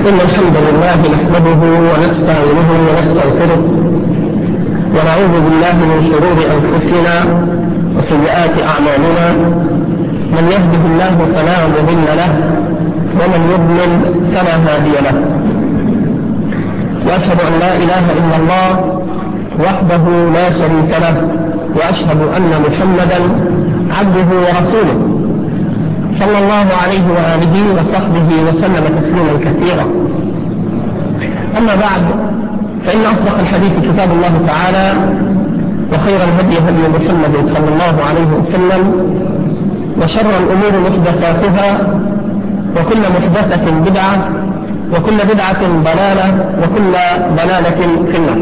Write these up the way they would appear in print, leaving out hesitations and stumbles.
إن الحمد لله نحمده ونستعينه ونستغفره ونعوذ بالله من شرور أنفسنا وسيئات أعمالنا. من يهده الله فلا مضل له ومن يضلل فلا هادي له. وأشهد أن لا إله إلا الله وحده لا شريك له، وأشهد أن محمدا عبده ورسوله صلى الله عليه وآله وصحبه وسلم تسليما كثيرا. أما بعد، فإن أصدق الحديث كتاب الله تعالى، وخير الهدي هدي محمد صلى الله عليه وسلم، وشر الأمور محدثاتها، وكل محدثة بدعة، وكل بدعة ضلالة، وكل ضلالة في النار.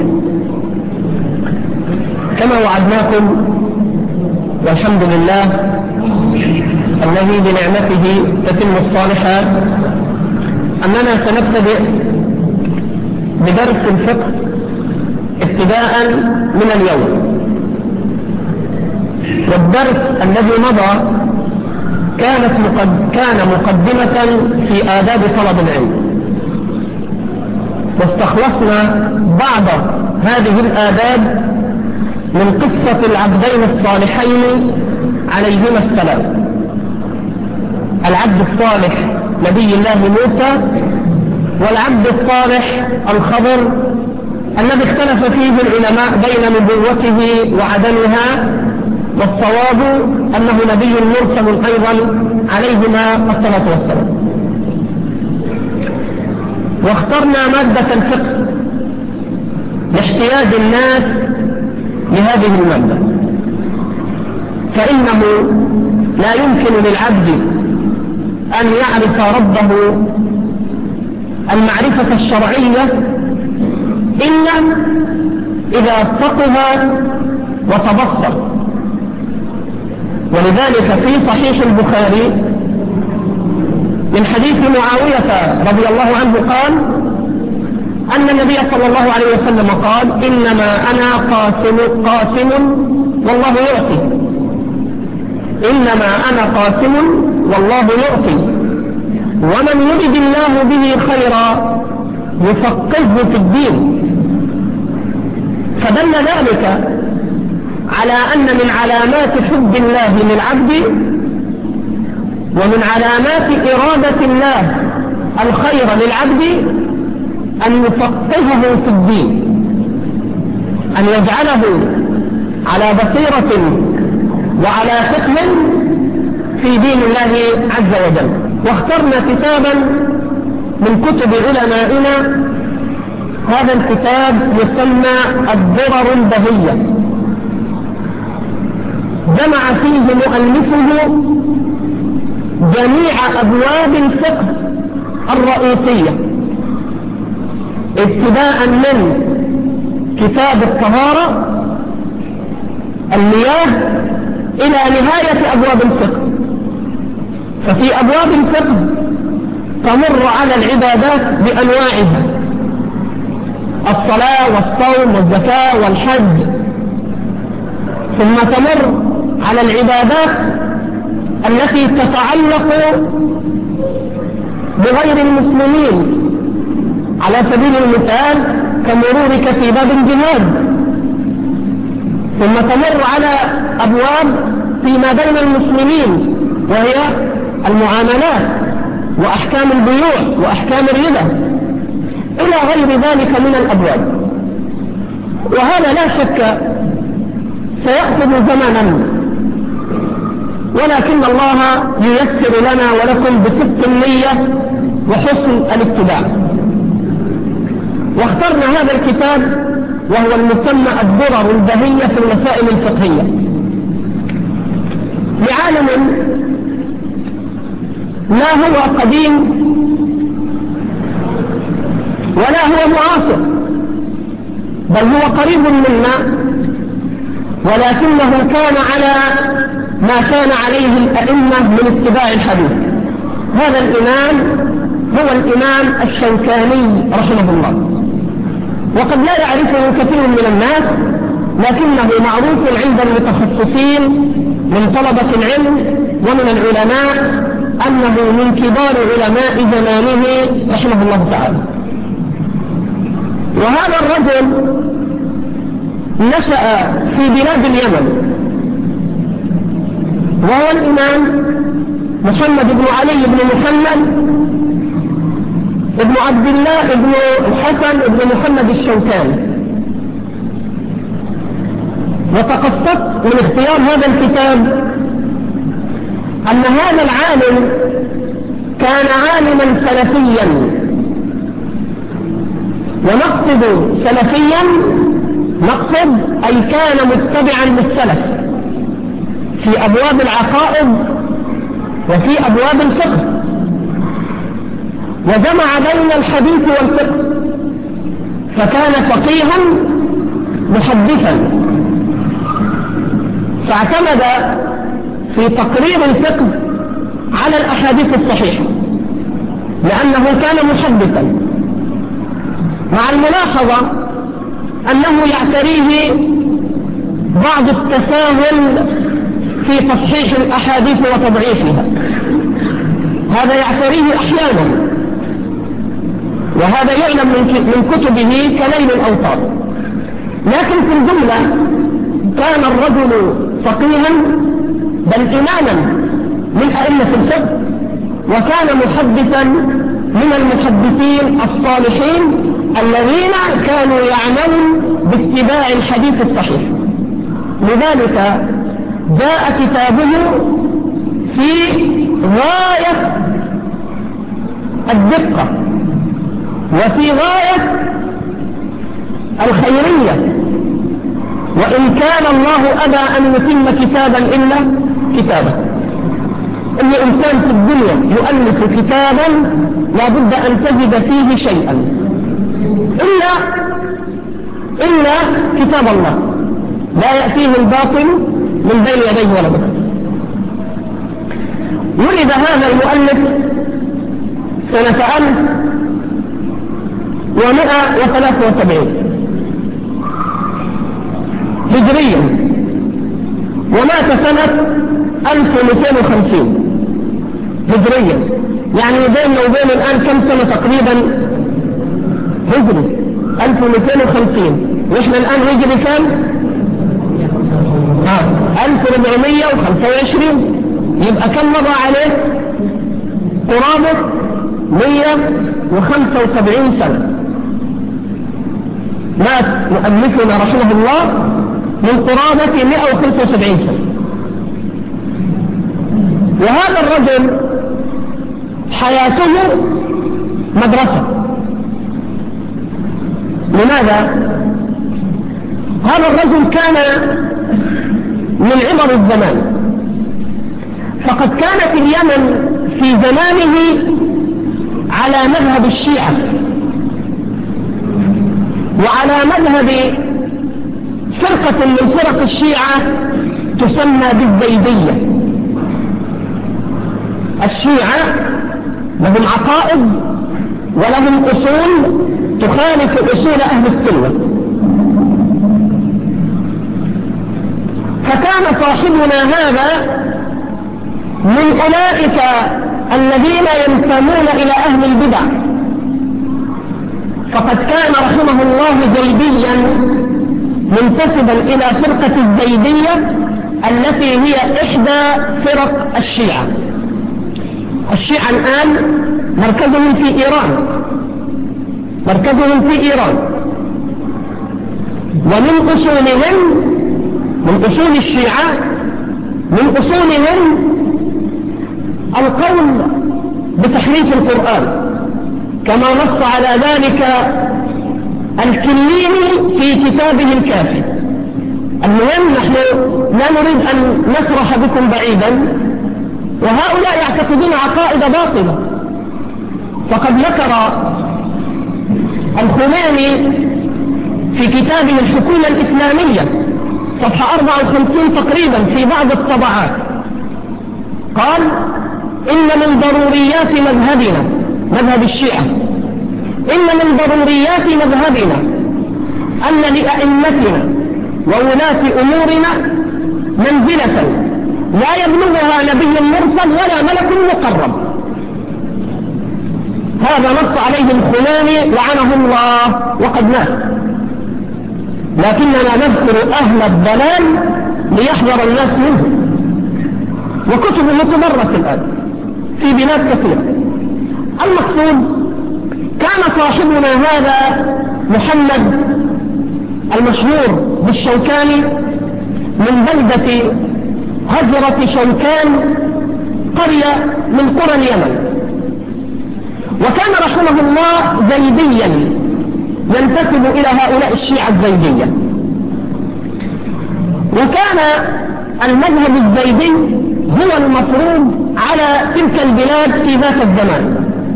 كما وعدناكم، والحمد لله الذي بنعمته تتم الصالحات، أننا سنبتدئ بدرس الفقه ابتداء من اليوم. والدرس الذي مضى كان مقدمة في آداب طلب العلم، واستخلصنا بعض هذه الآداب من قصة العبدين الصالحين عليهما السلام، العبد الصالح نبي الله موسى، والعبد الصالح الخضر، الذي اختلف فيه العلماء بين نبوته وعدمها، والصواب أنه نبي مرسل أيضا عليهما الصلاة والسلام. واخترنا مادة الفقه لاحتياج الناس لهذه المادة، فإنه لا يمكن للعبد أن يعرف ربه المعرفة الشرعية إلا إذا فقه وتبصر. ولذلك في صحيح البخاري من حديث معاوية رضي الله عنه قال أن النبي صلى الله عليه وسلم قال: إنما أنا قاسم والله يعطي. إنما أنا قاسم والله يعطي، ومن يرد الله به خيرا يفقهه في الدين. فدل ذلك على أن من علامات حب الله للعبد ومن علامات إرادة الله الخير للعبد أن يفقهه في الدين، أن يجعله على بصيرة وعلى فقه في دين الله عز وجل. واخترنا كتابا من كتب علمائنا، هذا الكتاب يسمى الدرر البهية، جمع فيه مؤلفه جميع أبواب الفقه الرئيسية، ابتداء من كتاب الطهارة المياه إلى نهاية أبواب الفقه. ففي أبواب الفقه تمر على العبادات بأنواعها: الصلاة والصوم والزكاة والحج. ثم تمر على العبادات التي تتعلق بغير المسلمين، على سبيل المثال كمرورك في باب الجهاد. ثم تمر على أبواب فيما بين المسلمين، وهي المعاملات وأحكام البيوع وأحكام الربا إلى غير ذلك من الأبواب. وهذا لا شك سيأخذ زمنا، ولكن الله ييسر لنا ولكم بصدق النية وحسن الاتباع. واخترنا هذا الكتاب وهو المسمى الدرر البهية في المسائل الفقهية، لعالم لا هو قديم ولا هو معاصر، بل هو قريب منا، ولكنه كان على ما كان عليه الأئمة من اتباع الحديث. هذا الإمام هو الإمام الشوكاني رحمه الله، وقد لا يعرفه كثير من الناس، لكنه معروف عند المتخصصين من طلبة العلم ومن العلماء أنه من كبار علماء زمانه رحمه الله تعالى. وهذا الرجل نشأ في بلاد اليمن، وهو الإمام محمد بن علي بن محمد ابن عبد الله ابن الحسن ابن محمد الشوكاني. وتقصدت من اختيار هذا الكتاب أن هذا العالم كان عالما سلفيا، ونقصد سلفيا نقصد أي كان متبعا للسلف في أبواب العقائد وفي أبواب الفقه، وجمع بين الحديث والفقه، فكان فقيها محدثا، فاعتمد في تقرير الفقه على الأحاديث الصحيحة لأنه كان محدثا، مع الملاحظة أنه يعتريه بعض التساهل في تصحيح الأحاديث وتضعيفها، هذا يعتريه أحيانا، وهذا يعلم من كتبه كليل الأوطار. لكن في الجملة كان الرجل فقيها بل إماما من أئمة الفقه، وكان محدثا من المحدثين الصالحين الذين كانوا يعملون باتباع الحديث الصحيح. لذلك جاء كتابه في غاية الدقة وفي غاية الخيرية، وإن كان الله أبى أن يتم كتابا إلا كتابه. أي إنسان في الدنيا يؤلف كتابا لا بد أن تجد فيه شيئا إلا كتاب الله، لا يأتيه الباطل من بين يديه ولا بد. ولد هذا المؤلف سنة 1173 هجريا، ومات سنة 1250 هجريا، يعني بيننا وبين الآن كم سنة تقريبا هجري؟ 1250، وإحنا الآن هجري كم؟ 1425، يبقى كم مضى عليه؟ قرابة 175 سنة. مات مؤلفنا رحمه الله من قرابة 175 سنة. وهذا الرجل حياته مدرسة. لماذا؟ هذا الرجل كان من عمر الزمان، فقد كانت اليمن في زمانه على مذهب الشيعة وعلى مذهب فرقة من فرق الشيعة تسمى بالزيدية. الشيعة لهم عقائد ولهم أصول تخالف أصول أهل السنة، فكان صاحبنا هذا من أولئك الذين ينتمون إلى أهل البدع، فقد كان رحمه الله زيديا منتسبا إلى فرقة الزيدية التي هي إحدى فرق الشيعة. الشيعة الآن مركزهم في إيران، ومن أصولهم، من أصول الشيعة، من أصولهم القول بتحريف القرآن كما نص على ذلك الكليني في كتابه الكافي. المهم نحن لا نريد أن نسرح بكم بعيدا، وهؤلاء يعتقدون عقائد باطلة. فقد ذكر الخميني في كتابه الحكومة الإسلامية صفحة 54 تقريبا في بعض الطبعات، قال: إن من ضروريات مذهبنا، مذهب الشيعة، إن من ضروريات مذهبنا أن لأئمتنا وولاة أمورنا منزلة لا يبلغها نبي مرسل ولا ملك مقرب. هذا نص عليه الخميني لعنه الله وقد مات. لكننا نذكر أهل الضلال ليحذر الناس منه، وكتب متبرة الآن في بلاد كثيرة. المقصود كان صاحبنا هذا محمد المشهور بالشوكاني من بلدة هجرة شوكان، قرية من قرى اليمن، وكان رحمه الله زيديا ينتسب إلى هؤلاء الشيعة الزيدية. وكان المذهب الزيدي هو المفروض على تلك البلاد في ذات الزمان.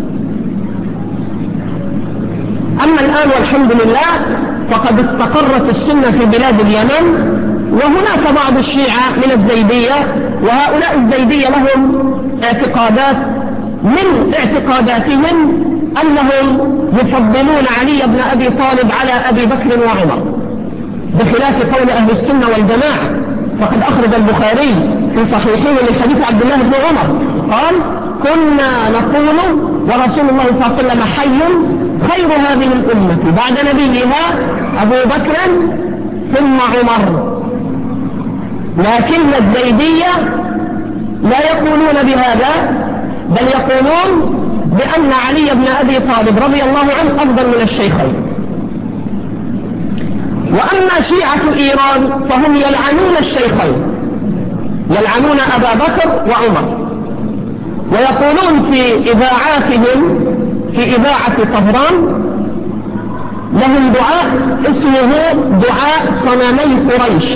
أما الآن والحمد لله فقد استقرت السنة في بلاد اليمن، وهناك بعض الشيعة من الزيدية، وهؤلاء الزيدية لهم اعتقادات، من اعتقاداتهم أنهم يفضلون علي بن أبي طالب على أبي بكر وعمر، بخلاف قول أهل السنة والجماعة. فقد أخرج البخاري في صحيحه من حديث عبد الله بن عمر قال: كنا نقول ورسول الله صلى الله عليه وسلم حي خير هذه الأمة بعد نبيها أبو بكر ثم عمر. لكن الزيدية لا يقولون بهذا، بل يقولون بأن علي بن أبي طالب رضي الله عنه أفضل من الشيخين. وأما شيعة إيران فهم يلعنون الشيخين، يلعنون أبا بكر وعمر، ويقولون في إذاعاتهم، في إذاعة طهران، لهم دعاء اسمه دعاء صنمي قريش.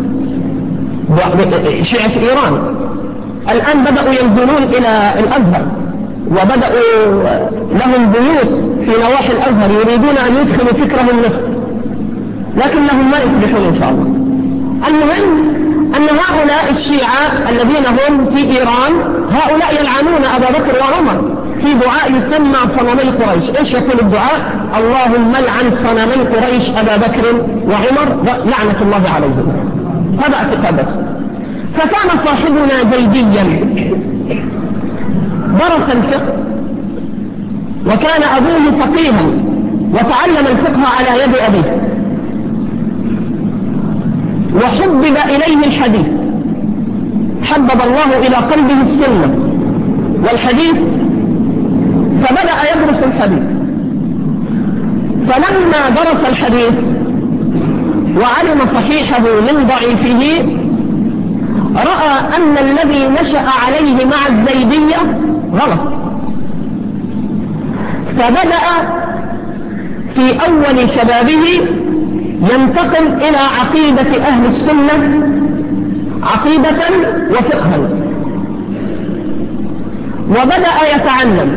شيعة إيران الآن بدأوا ينزلون إلى الأزهر، وبدأوا لهم بيوت في نواحي الأزهر يريدون أن يدخلوا فكرهم نفسه، لكنهم ما يفلحون إن شاء الله. المهم أن هؤلاء الشيعة الذين هم في إيران هؤلاء يلعنون أبا بكر وعمر في دعاء يسمى صنمي قريش. إيش يقول الدعاء؟ اللهم لعن صنمي قريش أبا بكر وعمر لعنة الله عليهم. هذا اعتقادته. فكان صاحبنا زيديا درس الفقه، وكان أبوه فقيها وتعلم الفقه على يد أبيه، وحبب إليه الحديث، حبب الله إلى قلبه السنة والحديث، فبدأ يدرس الحديث. فلما درس الحديث وعلم صحيحه من ضعيفه، رأى أن الذي نشأ عليه مع الزيدية غلط، فبدأ في أول شبابه ينتقل إلى عقيدة أهل السنة عقيدة وفقها، وبدأ يتعلم،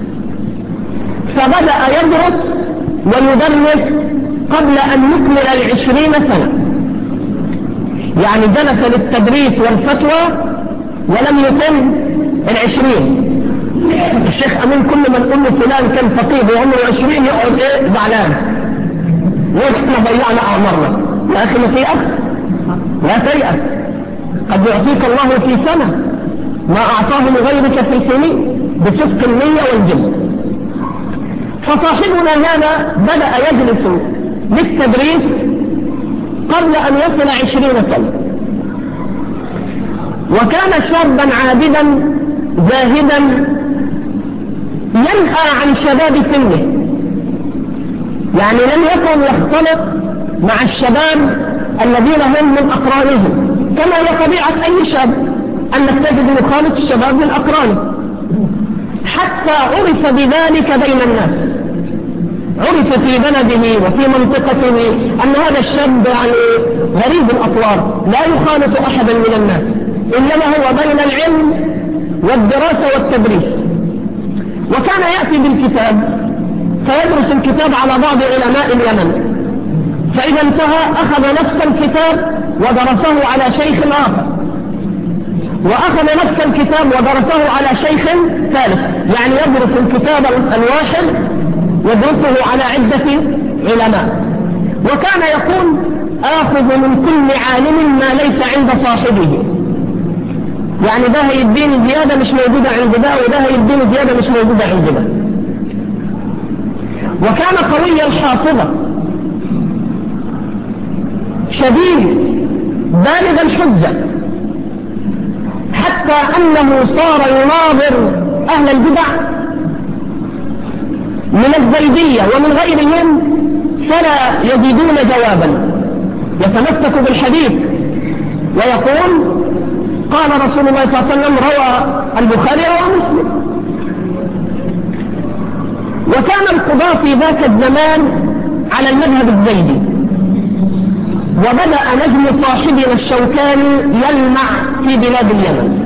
فبدأ يدرس ويدرس قبل أن يكمل 20 سنة. يعني جلس للتدريس والفتوى ولم يتم 20. الشيخ أمين كل من يقول له فلان كان فقيه وعمره 20 يقعد زعلان، واحنا ضيعنا أعمارنا. يا أخي ما تيأس، لا تيأس، قد يعطيك الله في سنة ما أعطاه لغيرك في سنين بصدق النية والجد. فصاحبنا هذا بدأ يجلس للتدريس قبل أن يصل 20 سنة، وكان شابا عابدا زاهدا ينهى عن شباب سنه، يعني لم يكن يختلط مع الشباب الذين هم من أقرانهم، كما هي طبيعة أي شاب أنك تجد يخالط الشباب من أقرانه، حتى عرف بذلك بين الناس، عرف في بلده وفي منطقته أن هذا الشاب يعني غريب الأطوار، لا يخالط أحدا من الناس، إنما هو بين العلم والدراسة والتدريس. وكان يأتي بالكتاب فيدرس الكتاب على بعض علماء اليمن، فإذا انتهى أخذ نفس الكتاب ودرسه على شيخ آخر، وأخذ نفس الكتاب ودرسه على شيخ ثالث، يعني يدرس الكتاب الواحد يدرسه على عدة علماء. وكان يقول: آخذ من كل عالم ما ليس عند صاحبه، يعني ده هيديني زيادة مش موجودة عند ده، وده هيديني زيادة مش موجودة عند ده. وكان قوي الحافظة شديد بالغ الحجة، حتى أنه صار يناظر أهل البدع من الزيدية ومن غيرهم فلا يجدون جوابا، يتمسك بالحديث ويقول قال رسول الله صلى الله عليه وسلم، روى البخاري روى مسلم. وكان القضاة في ذاك الزمان على المذهب الزيدي، وبدأ نجم صاحبنا الشوكاني يلمع في بلاد اليمن.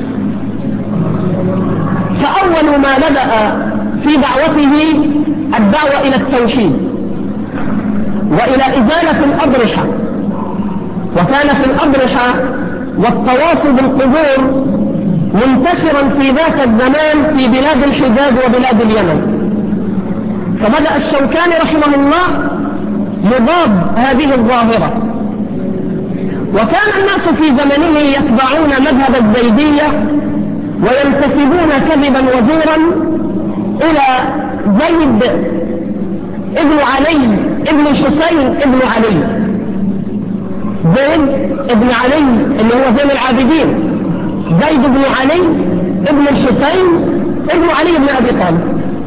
فأول ما بدأ في دعوته الدعوة إلى التوحيد وإلى إزالة الأضرحة، وكان في الأضرحة والطواف بالقبور منتشرا في ذاك الزمان في بلاد الحجاز وبلاد اليمن. فبدأ الشوكاني رحمه الله يضاد هذه الظاهرة، وكان الناس في زمنه يتبعون مذهب الزيدية وينتسبون كذبا وزورا إلى زيد ابن علي ابن الحسين ابن علي، زيد ابن علي اللي هو زين العابدين، زيد بن علي ابن الحسين ابن علي بن أبي طالب.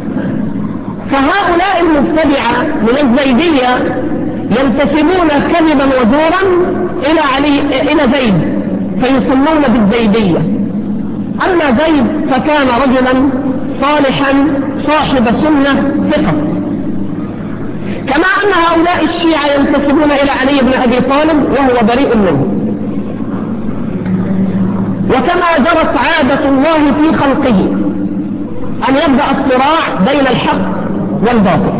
فهؤلاء المبتدعة من الزيدية ينتسبون كذبا وزورا إلى زيد فيسمون بالزيدية. أما زيد فكان رجلا صالحا صاحب سنة ثقة، كما أن هؤلاء الشيعة ينتسبون إلى علي بن أبي طالب وهو بريء منه. وكما جرت عادة الله في خلقه أن يبدأ الصراع بين الحق والباطل،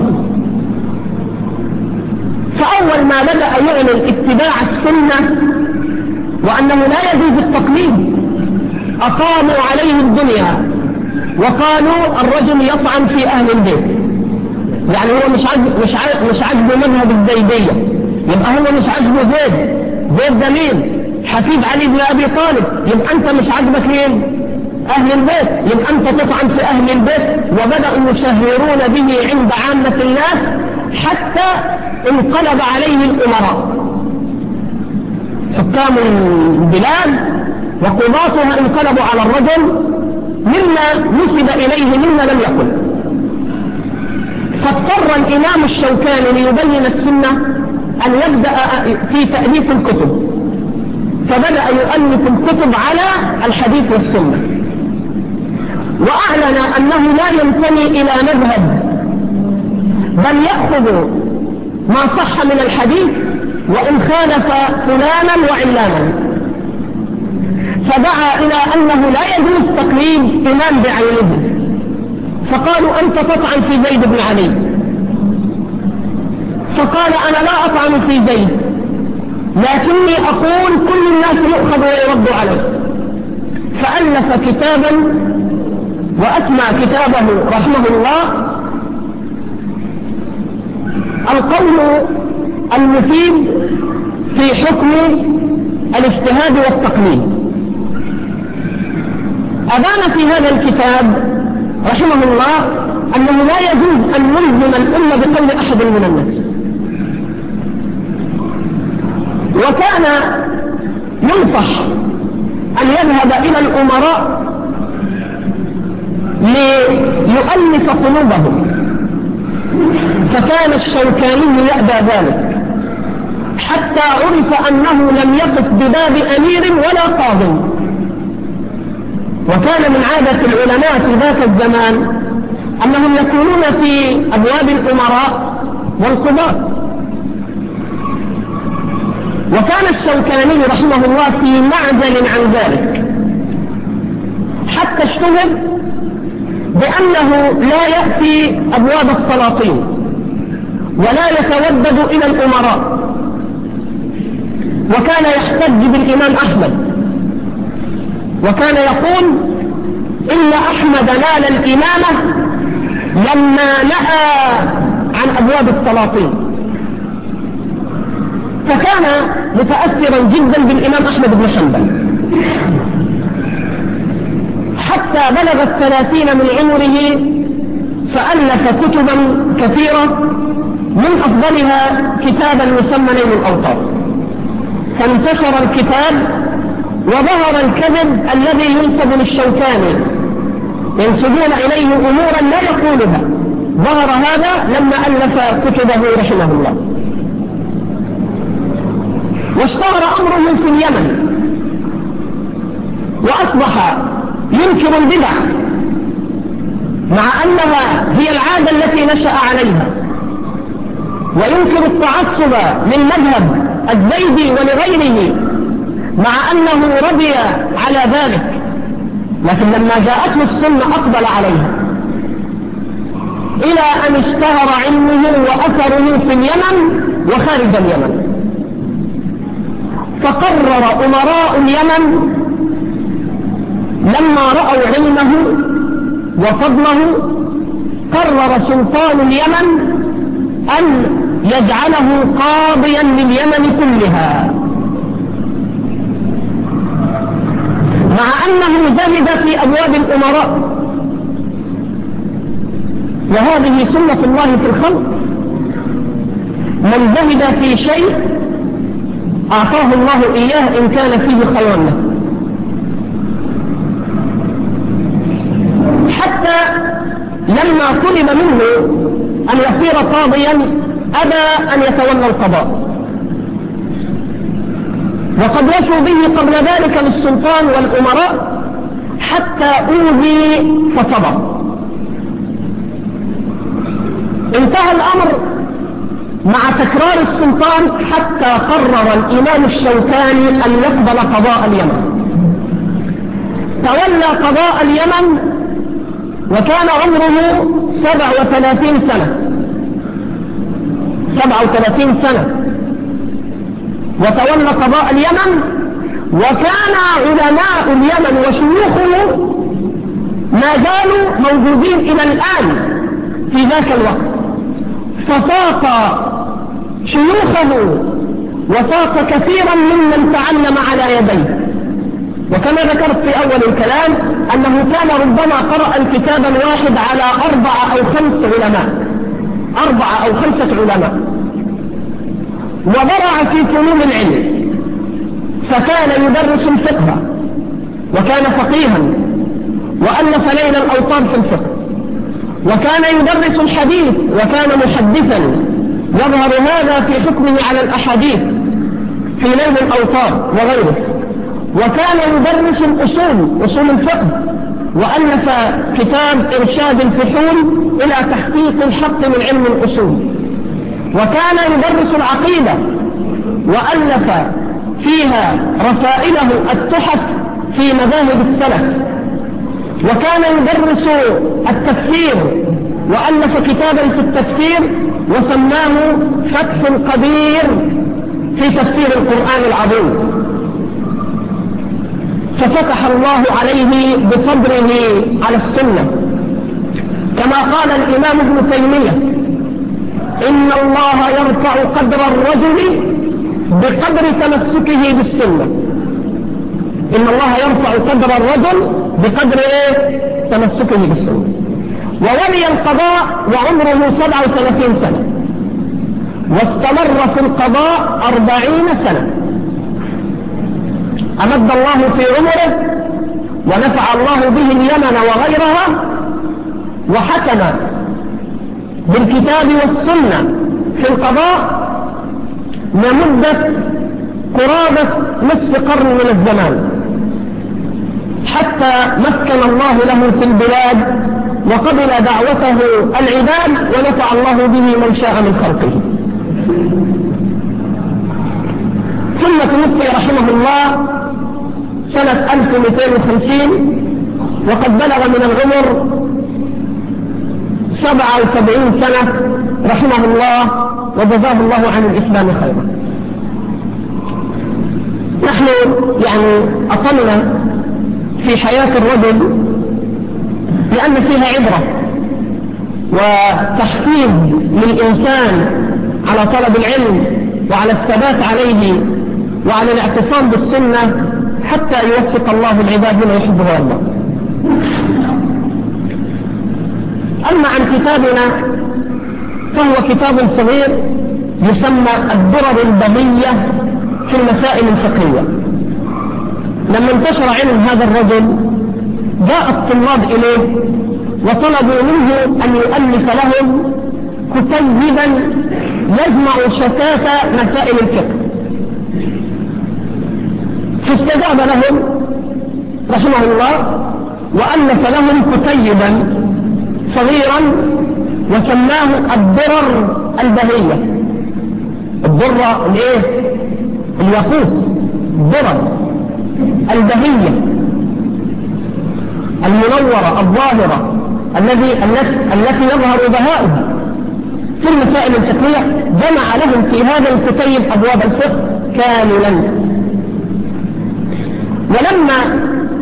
فأول ما بدأ يعلن اتباع السنة وأنه لا يجوز التقليد أقاموا عليه الدنيا وقالوا الرجل يطعن في أهل البيت، يعني هو مش عجبه مذهب الزيدية، يبقى هو مش عجبه زيد ده مين؟ حفيد علي بن أبي طالب، يبقى أنت مش عجبك مين؟ أهل البيت، يبقى أنت تطعن في أهل البيت. وبدأوا يشهرون به عند عامة الناس حتى انقلب عليه الأمراء، حكام البلاد وقضاتها انقلبوا على الرجل مما نسب إليه مما لم يقل. فاضطر الإمام الشوكاني ليبين السنة أن يبدأ في تأليف الكتب، فبدأ يؤلف الكتب على الحديث والسنة، وأعلن أنه لا ينتمي إلى مذهب بل يأخذ ما صح من الحديث وإن خالف فلانا وعلانا. فدعا إلى أنه لا يجوز تقليد إمام بعينه، فقالوا أنت تطعن في زيد بن علي، فقال أنا لا أطعن في زيد، لكني أقول كل الناس يؤخذ ويرد عليه. فألف كتابا وأسمى كتابه رحمه الله القول المفيد في حكم الاجتهاد والتقليد. أبان في هذا الكتاب رحمه الله أنه لا يجوز أن نلزم الأمة بقول أحد من الناس، وكان ينصح أن يذهب إلى الأمراء ليؤلف قلوبهم، فكان الشوكاني يأبى ذلك حتى عرف أنه لم يقف بباب أمير ولا قاضي. وكان من عادة العلماء في ذاك الزمان أنهم يكونون في أبواب الأمراء والقضاة. وكان الشوكاني رحمه الله في معزل عن ذلك، حتى اشتهر بأنه لا يأتي أبواب السلاطين ولا يتودد إلى الأمراء، وكان يحتج بالإمام أحمد، وكان يقول إن أحمد نال الإمامة لما نأى عن أبواب السلاطين. فكان متأثرا جدا بالإمام أحمد بن حنبل، وحتى بلغ 30 من عمره فألف كتبا كثيرة، من أفضلها كتابا يسمى نيل الأوطار. فانتشر الكتاب وظهر الكذب الذي ينسب للشوكاني، ينسبون إليه أمورا لا يقولها. ظهر هذا لما ألف كتبه رحمه الله. واشتهر أمره في اليمن، وأصبح ينكر البدع مع أنها هي العادة التي نشأ عليها، وينكر التعصب للمذهب الزيدي ولغيره مع أنه رضي على ذلك، لكن لما جاءته السنة أقبل عليها، إلى أن اشتهر علمه وأثره في اليمن وخارج اليمن. فقرر أمراء اليمن لما رأوا علمه وفضله، قرر سلطان اليمن أن يجعله قاضيا لليمن كلها، مع أنه زهد في أبواب الأمراء، وهذه سنة الله في الخلق، من زهد في شيء أعطاه الله إياه إن كان فيه خير له. حتى لما طلب منه أن يصير قاضيا أبى أن يتولى القضاء، وقد وصوا به قبل ذلك للسلطان والأمراء حتى أوذي فصبر. انتهى الأمر مع تكرار السلطان حتى قرر الإمام الشوكاني أن يقبل قضاء اليمن. تولى قضاء اليمن وكان عمره 37 سنة، 37 سنة، وتولى قضاء اليمن. وكان علماء اليمن وشيوخه ما زالوا موجودين إلى الآن في ذاك الوقت، ففاق شيوخه وفاق كثيرا ممن تعلم على يديه. وكما ذكرت في أول الكلام أنه كان ربما قرأ الكتاب الواحد على 4 أو 5 علماء، 4 أو 5 علماء، وبرع في فنون العلم، فكان يدرس الفقه وكان فقيها، وألف نيل الأوطار في الفقه، وكان يدرس الحديث وكان محدثا، يظهر هذا في حكمه على الأحاديث في نيل الأوطار وغيره. وكان يدرس الأصول، أصول الفقه، وألف كتاب إرشاد الفحول إلى تحقيق الحق من علم الأصول. وكان يدرس العقيدة وألف فيها رسائله التحف في مذاهب السلف. وكان يدرس التفسير وألف كتابا في التفسير وسماه فتح القدير في تفسير القرآن العظيم. ففتح الله عليه بصبره على السنة، كما قال الإمام ابن تيمية: إن الله يرفع قدر الرجل بقدر تمسكه بالسنة. إن الله يرفع قدر الرجل بقدر تمسكه بالسنة. وولي القضاء وعمره 37 سنة، واستمر في القضاء 40 سنة. أمد الله في عمره ونفع الله به اليمن وغيرها، وحكم بالكتاب والسنة في القضاء لمدة قرابة نصف قرن من الزمان، حتى مكن الله له في البلاد وقبل دعوته العباد ونفع الله به من شاء من خلقه. ثم توفي رحمه الله سنة 1250 وقد بلغ من العمر 77 سنة رحمه الله، وجزاه الله عن الإسلام خيرا. نحن يعني أطلنا في حياة الرجل لأن فيها عبرة وتحفيز للإنسان على طلب العلم وعلى الثبات عليه وعلى الاعتصام بالسنة حتى يوفق الله العباد لما يحبه الله. أما عن كتابنا فهو كتاب صغير يسمى الدرر البهية في المسائل الفقهية. لما انتشر علم هذا الرجل جاء الطلاب إليه وطلبوا منه أن يؤلف لهم كتيبا يجمع شتات مسائل الفقه، فاستجاب لهم رحمه الله وألف لهم كتيبا صغيرا وسماه الدرر البهية. الدرة الايه؟ الياقوت، الدرر البهية المنورة الظاهرة التي يظهر بهاؤها في المسائل الفقهية. جمع لهم في هذا الكتيب أبواب الفقه كاملا. ولما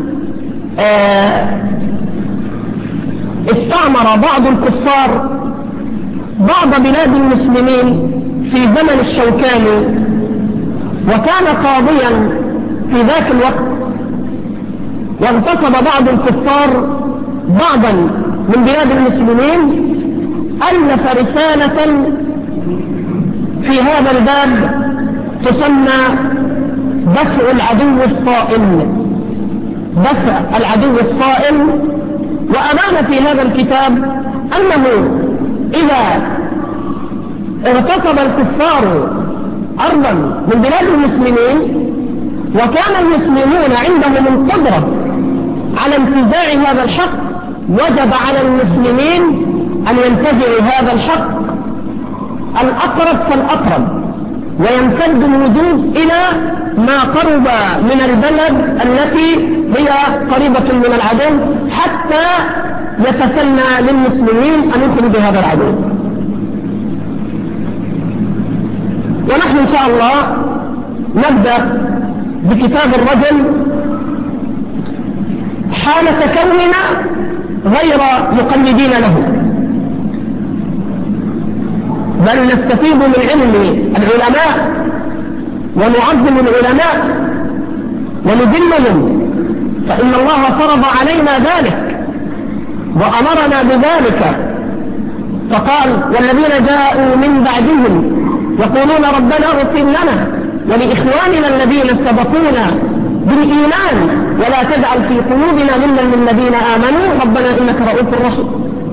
استعمر بعض الكفار بعض بلاد المسلمين في زمن الشوكاني وكان قاضيا في ذاك الوقت، واغتصب بعض الكفار بعضا من بلاد المسلمين، ألف رسالة في هذا الباب تسمى دفع العدو الصائل. دفع العدو الصائل. وأبان في هذا الكتاب أنه إذا اغتصب الكفار أرضا من بلاد المسلمين وكان المسلمون عندهم القدرة على انتزاع هذا الحق، وجب على المسلمين أن ينتزعوا هذا الحق الأقرب فالأقرب، ويمتد الوجود إلى ما قرب من البلد التي هي قريبة من العدو حتى يتسنى للمسلمين أن يخرجوا هذا العدو. ونحن إن شاء الله نبدأ بكتاب الرجل حال كوننا غير مقلدين له، بل نستفيد من علم العلماء ونعظم العلماء ونذلهم، فإن الله فرض علينا ذلك وأمرنا بذلك، فقال: والذين جاءوا من بعدهم يقولون ربنا اغفر لنا ولإخواننا الذين سبقونا بالإيمان ولا تجعل في قلوبنا غلا للذين آمنوا ربنا إنك رؤوف رحيم.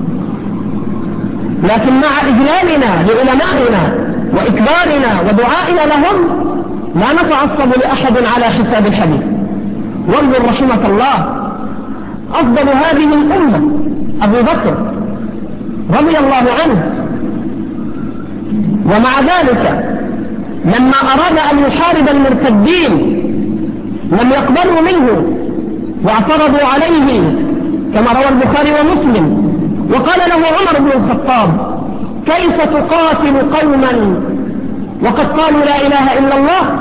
لكن مع إجلالنا لعلمائنا وإكبارنا ودعائنا لهم لا نتعصب لأحد على حساب الحديث. وانظر رحمة الله أفضل هذه الأمة أبو بكر رضي الله عنه، ومع ذلك لما أراد أن يحارب المرتدين لم يقبلوا منه واعترضوا عليه كما روى البخاري ومسلم، وقال له عمر بن الخطاب: كيف تقاتل قوما وقد قالوا لا إله إلا الله؟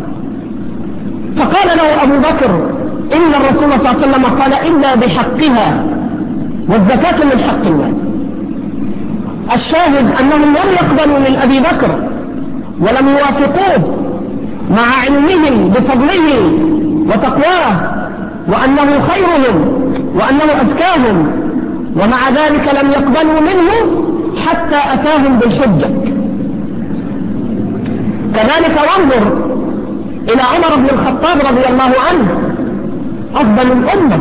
فقال له أبو بكر: إن الرسول صلى الله عليه وسلم قال إلا بحقها، والزكاة من حق الله. الشاهد أنهم لم يقبلوا من أبي بكر ولم يوافقوه مع علمهم بفضله وتقواه وأنه خيرهم وأنه أزكاهم، ومع ذلك لم يقبلوا منه حتى أتاهم بالحجة. كذلك وانظر إلى عمر بن الخطاب رضي الله عنه أفضل الأمة،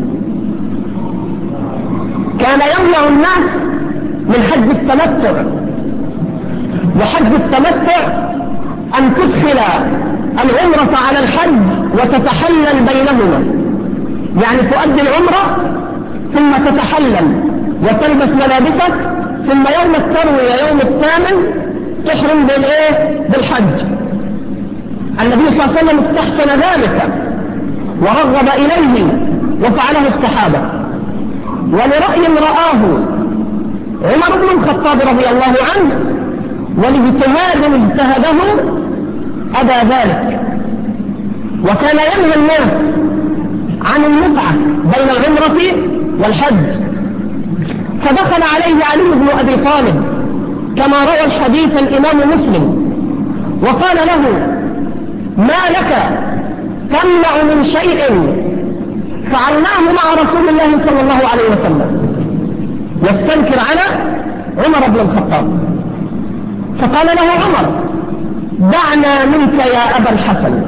كان يمنع الناس من حج التمتع، وحج التمتع أن تدخل العمرة على الحج وتتحلل بينهما، يعني تؤدي العمرة ثم تتحلل وتلبس ملابسك، ثم يوم التروية يوم الثامن تحرم بالحج. النبي صلى الله عليه وسلم استحسن ذلك ورغب إليه وفعله الصحابة. ولرأي رآه عمر بن الخطاب رضي الله عنه ولاجتهاد اجتهده أبى ذلك، وكان ينهى الناس عن المتعة بين العمرة والحج. فدخل عليه علي بن أبي طالب كما روى الحديث الإمام مسلم وقال له: ما لك تمنع من شيء فعلناه مع رسول الله صلى الله عليه وسلم يستنكر على عمر بن الخطاب، فقال له عمر: دعنا منك يا أبا الحسن،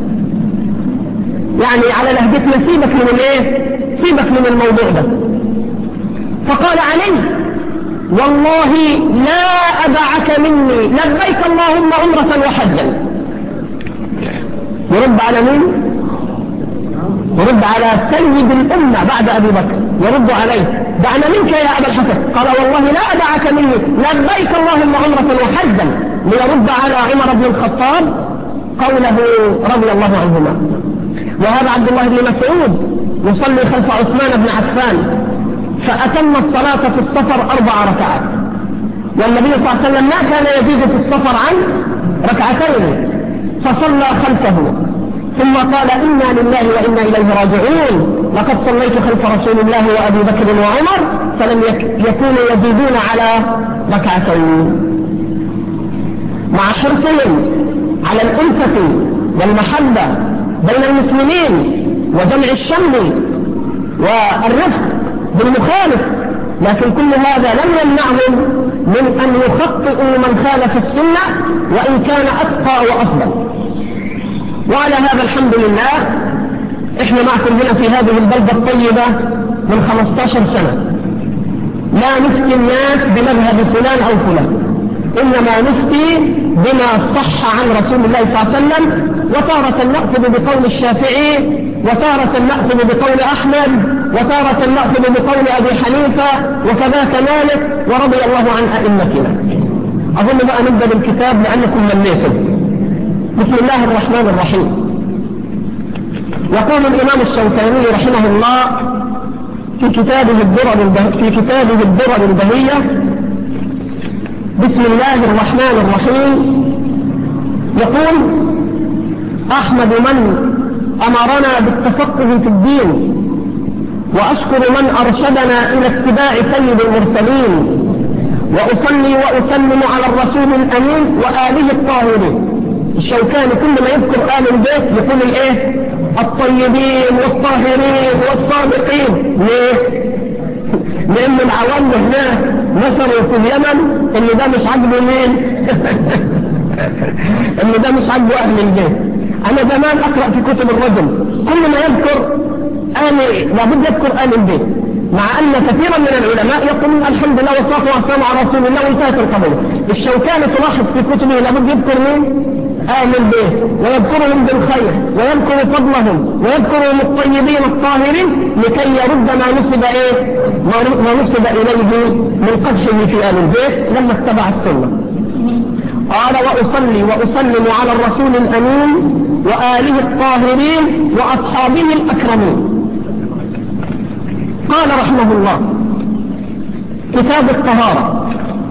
يعني على لهجتنا سيبك من الايه؟ سيبك من الموضوع ده. فقال علي: والله لا أدعك مني، لبيك اللهم عمرة وحجا. يرد على مين؟ يرد على سيد الأمة بعد أبي بكر، يرد عليه: دعنا منك يا أبا الحسن. قال: والله لا أدعك مني، لبيك اللهم عمرة وحجا، ليرد على عمر بن الخطاب قوله رضي الله عنهما. وهذا عبد الله بن مسعود يصلي خلف عثمان بن عفان فأتم الصلاة في السفر 4 ركعات، والنبي صلى الله عليه وسلم ما كان يزيد في السفر عن 2 ركعتين، فصلى خلفه ثم قال: إنا لله وإنا إليه راجعون، لقد صليت خلف رسول الله وأبي بكر وعمر فلم يكونوا يزيدون على 2 ركعتين. مع حرصهم على الألفة والمحبة بين المسلمين وجمع الشمل والرفق بالمخالف، لكن كل هذا لم يمنعهم من أن يخطئوا من خالف السنة وإن كان أتقى وأفضل. وعلى هذا الحمد لله إحنا معكم هنا في هذه البلدة الطيبة من 15 سنة، لا نفتي الناس بمذهب فلان أو فلان، إنما نفتي بما صح عن رسول الله صلى الله عليه وسلم، وتارة نأخذ بقول الشافعي، وتارة نأخذ بقول أحمد، وتارة نأخذ بقول أبي حنيفة، وكذاك مالك ورضي الله عن أئمتنا. أظن بقى نبدأ بالكتاب لأنكم مليتم. بسم الله الرحمن الرحيم. يقول الإمام الشوكاني رحمه الله في كتابه الدرر البهية: بسم الله الرحمن الرحيم. يقول: أحمد من أمرنا بالتفقه في الدين، وأشكر من أرشدنا إلى اتباع سيد المرسلين، وأصلي وأسلم على الرسول الأمين وآله الطاهرين. الشوكاني كل ما يذكر آل البيت يقول الإيه؟ الطيبين والطاهرين والصادقين. ليه؟ لأن العوام هناك نشروا في اليمن إن ده مش عجبه مين؟ إن ده مش عجبه أهل البيت. أنا زمان أقرأ في كتب الرجل كل ما يذكر لابد يذكر آل البيت، مع أن كثيرا من العلماء يقولون الحمد لله والصلاة والسلام على رسول الله وانتهت القضية. الشوكاني تلاحظ في كتبه لابد يذكر مين؟ آل البيت، ويذكرهم بالخير ويذكر فضلهم ويذكرهم الطيبين الطاهرين لكي يرد ما نسب إليه من قدشه في آل البيت لما اتبع السنة. قال: وأصلي وأسلم على الرسول الأمين وآله الطاهرين وأصحابه الأكرمين. قال رحمه الله: كتاب الطهارة،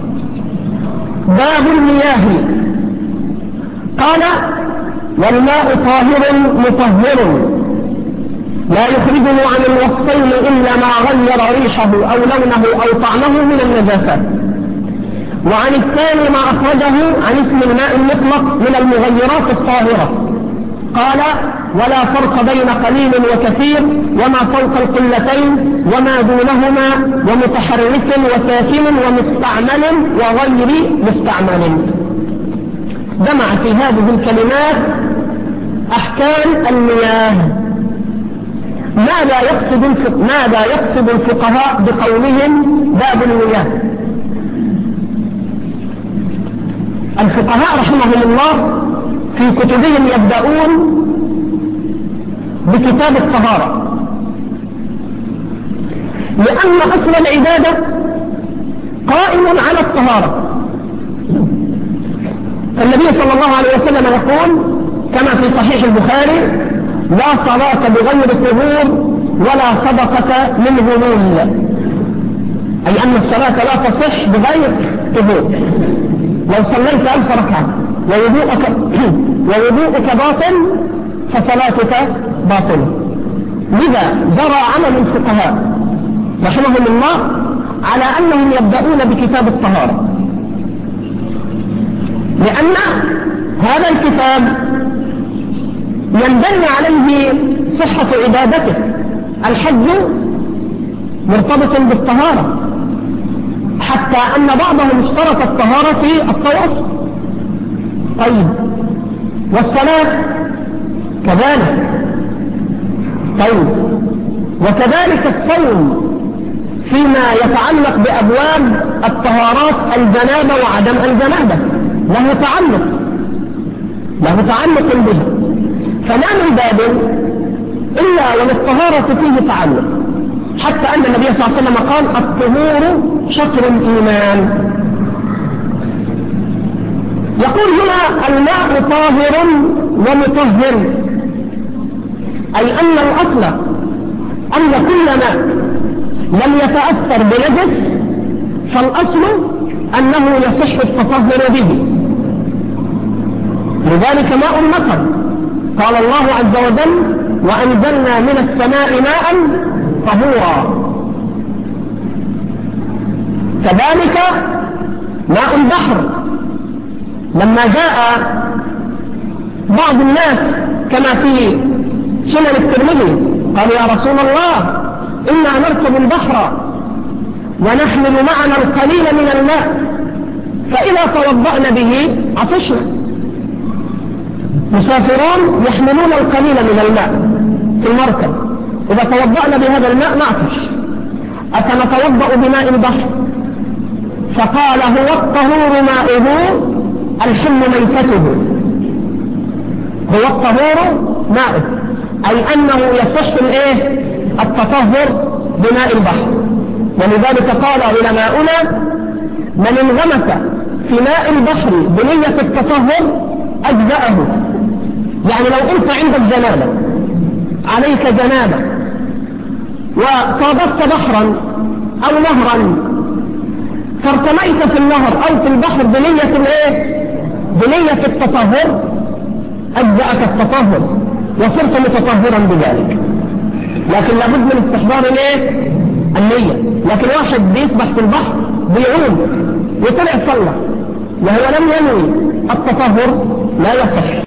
باب المياه. قال: والماء طاهر مطهر لا يخرجه عن الوصفين إلا ما غير ريحه أو لونه أو طعمه من النجاسات. وعن الثاني ما أخرجه عن اسم الماء المطلق من المغيرات الطاهرة. قال: ولا فرق بين قليل وكثير، وما فوق القلتين وما دونهما، ومتحرك وساكن ومستعمل وغير مستعمل. جمع في هذه الكلمات أحكام المياه. ماذا يقصد الفقهاء بقولهم باب المياه؟ الفقهاء رحمهم الله في كتبهم يبدأون بكتاب الطهارة، لأن أصل العبادة قائم على الطهارة. النبي صلى الله عليه وسلم يقول كما في صحيح البخاري: لا صلاة بغير طهور ولا صدقة من غلول، أي أن الصلاة لا تصح بغير طهور. لو صليت 1000 ركعة ووضوءك باطل فصلاتك باطلة. لذا جرى عمل الفقهاء رحمهم الله على أنهم يبدأون بكتاب الطهارة، لأن هذا الكتاب ينبني عليه صحة عبادته الحج مرتبط بالطهارة، حتى أن بعضهم اشترط الطهارة في الطواف. طيب، والصلاة كذلك. طيب، وكذلك الصوم فيما يتعلق بأبواب الطهارات، الجنابة وعدم الجنابة، له تعلق به، فما من باب إلا وللطهارة فيه تعلق، حتى أن النبي صلى الله عليه وسلم قال: الطهور شطر الإيمان. يقول هنا: الماء طاهر ومطهر، أي أن الأصل أن كل ماء لم يتأثر بنجس فالأصل أنه يصح التطهر به. لذلك ماء المطر قال الله عز وجل: وأنزلنا من السماء ماء طهورا. كذلك ماء البحر، لما جاء بعض الناس كما في سنن الترمذي قال: يا رسول الله، إنا نركب البحر ونحمل معنا القليل من الماء، فإذا توضأنا به عطشنا. مسافرون يحملون القليل من الماء في المركب، إذا توضأنا بهذا الماء نعطش، أفنتوضأ بماء البحر؟ فقال: هو الطهور ماؤه الحل ميتته. هو الطهور ماؤه، أي أنه يصح التطهر بماء البحر. ولذلك قال علماؤنا: من انغمس في ماء البحر بنية التطهر أجزأه. يعني لو أنت عندك جنابة، عليك جنابة، وصادفت بحرا أو نهرا، فارتميت في النهر أو في البحر بنية التطهر، أجزأك التطهر وصرت متطهرا بذلك. لكن لابد من استحضار النية. لكن واحد بيسبح في البحر بيعوم وطلع صلى وهو لم ينوي التطهر لا يصح.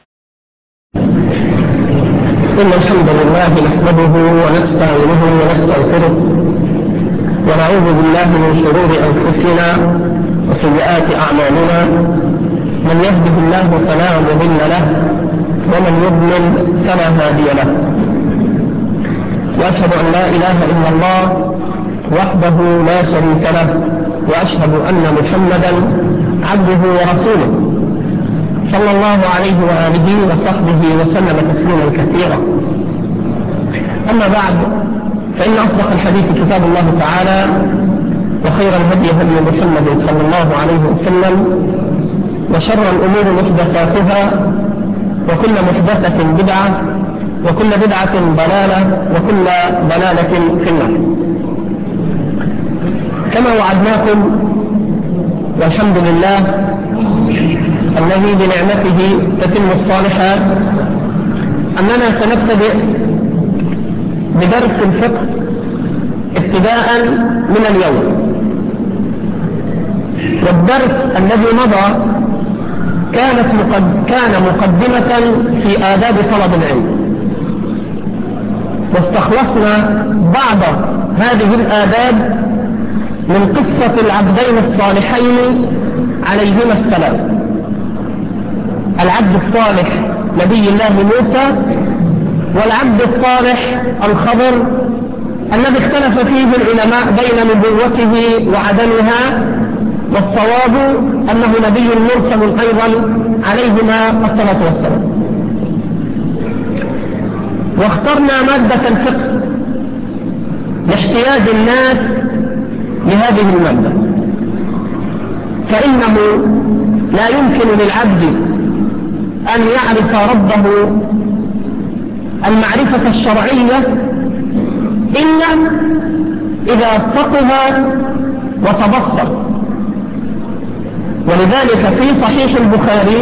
إن الحمد لله نحمده ونستعينه ونستغفره ونعوذ بالله من شرور أنفسنا وسيئات أعمالنا، من يهده الله فلا مضل له ومن يضلل فلا هادي له، وأشهد أن لا إله إلا الله وحده لا شريك له، وأشهد أن محمدا عبده ورسوله صلى الله عليه وآله وصحبه وسلم تسليما كثيرا. أما بعد، فإن أصدق الحديث كتاب الله تعالى، وخير الهدي هدي محمد صلى الله عليه وسلم، وشر الأمور محدثاتها، وكل محدثة بدعة، وكل بدعة ضلالة، وكل ضلالة في النار. كما وعدناكم، والحمد لله الذي بنعمته تتم الصالحات، أننا سنبتدئ بدرس الفقه ابتداء من اليوم. والدرس الذي مضى كان مقدمة في آداب طلب العلم، واستخلصنا بعض هذه الآداب من قصة العبدين الصالحين عليهما السلام، العبد الصالح نبي الله موسى، والعبد الصالح الخضر، الذي اختلف فيه العلماء بين نبوته وعدمها، والصواب أنه نبي مرسل أيضا عليهما الصلاة والسلام. واخترنا مادة الفقه لاحتياج الناس لهذه المادة، فإنه لا يمكن للعبد أن يعرف ربه المعرفة الشرعية إلا إذا فقه وتبصر. ولذلك في صحيح البخاري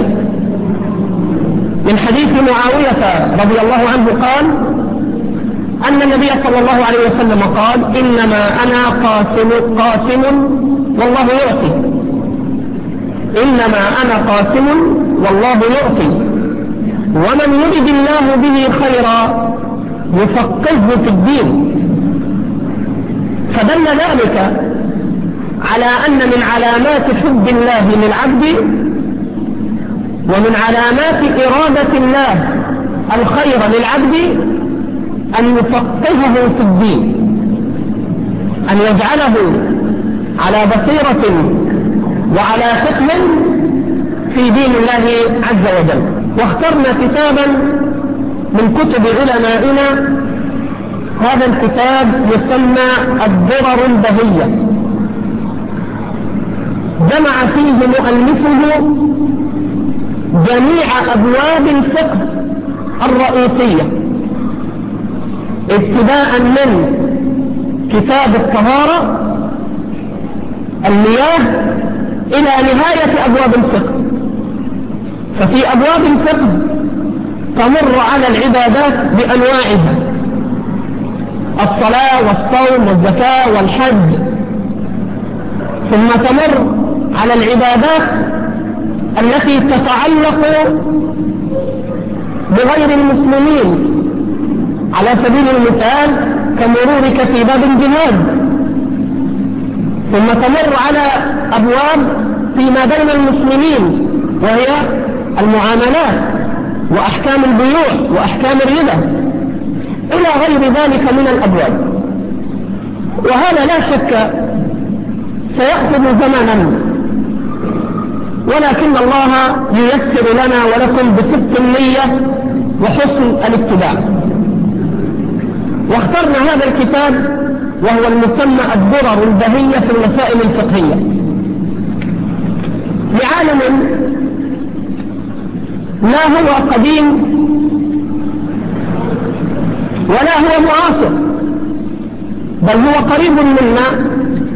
من حديث معاوية رضي الله عنه قال أن النبي صلى الله عليه وسلم قال: إنما أنا قاسم والله يعطي. إنما أنا قاسم والله يعطي، ومن يرد الله به خيرا يفقهه في الدين. فدل ذلك على أن من علامات حب الله للعبد ومن علامات إرادة الله الخير للعبد أن يفقهه في الدين، أن يجعله على بصيرة وعلى فقه في دين الله عز وجل. واخترنا كتابا من كتب علمائنا، هذا الكتاب يسمى الدرر البهية، جمع فيه مؤلفه جميع أبواب الفقه الرئيسية، ابتداء من كتاب الطهارة المياه إلى نهاية أبواب الفقه. ففي أبواب الفقه تمر على العبادات بأنواعها، الصلاة والصوم والزكاة والحج، ثم تمر على العبادات التي تتعلق بغير المسلمين، على سبيل المثال كمرورك في باب الجهاد، ثم تمر على أبواب فيما بين المسلمين وهي المعاملات وأحكام البيوع وأحكام الربا إلى غير ذلك من الأبواب. وهذا لا شك سيأخذ زمنا، ولكن الله ييسر لنا ولكم بصدق النية وحسن الاتباع. واخترنا هذا الكتاب وهو المسمى الدرر البهية في المسائل الفقهية لعالم لا هو قديم ولا هو معاصر، بل هو قريب منا،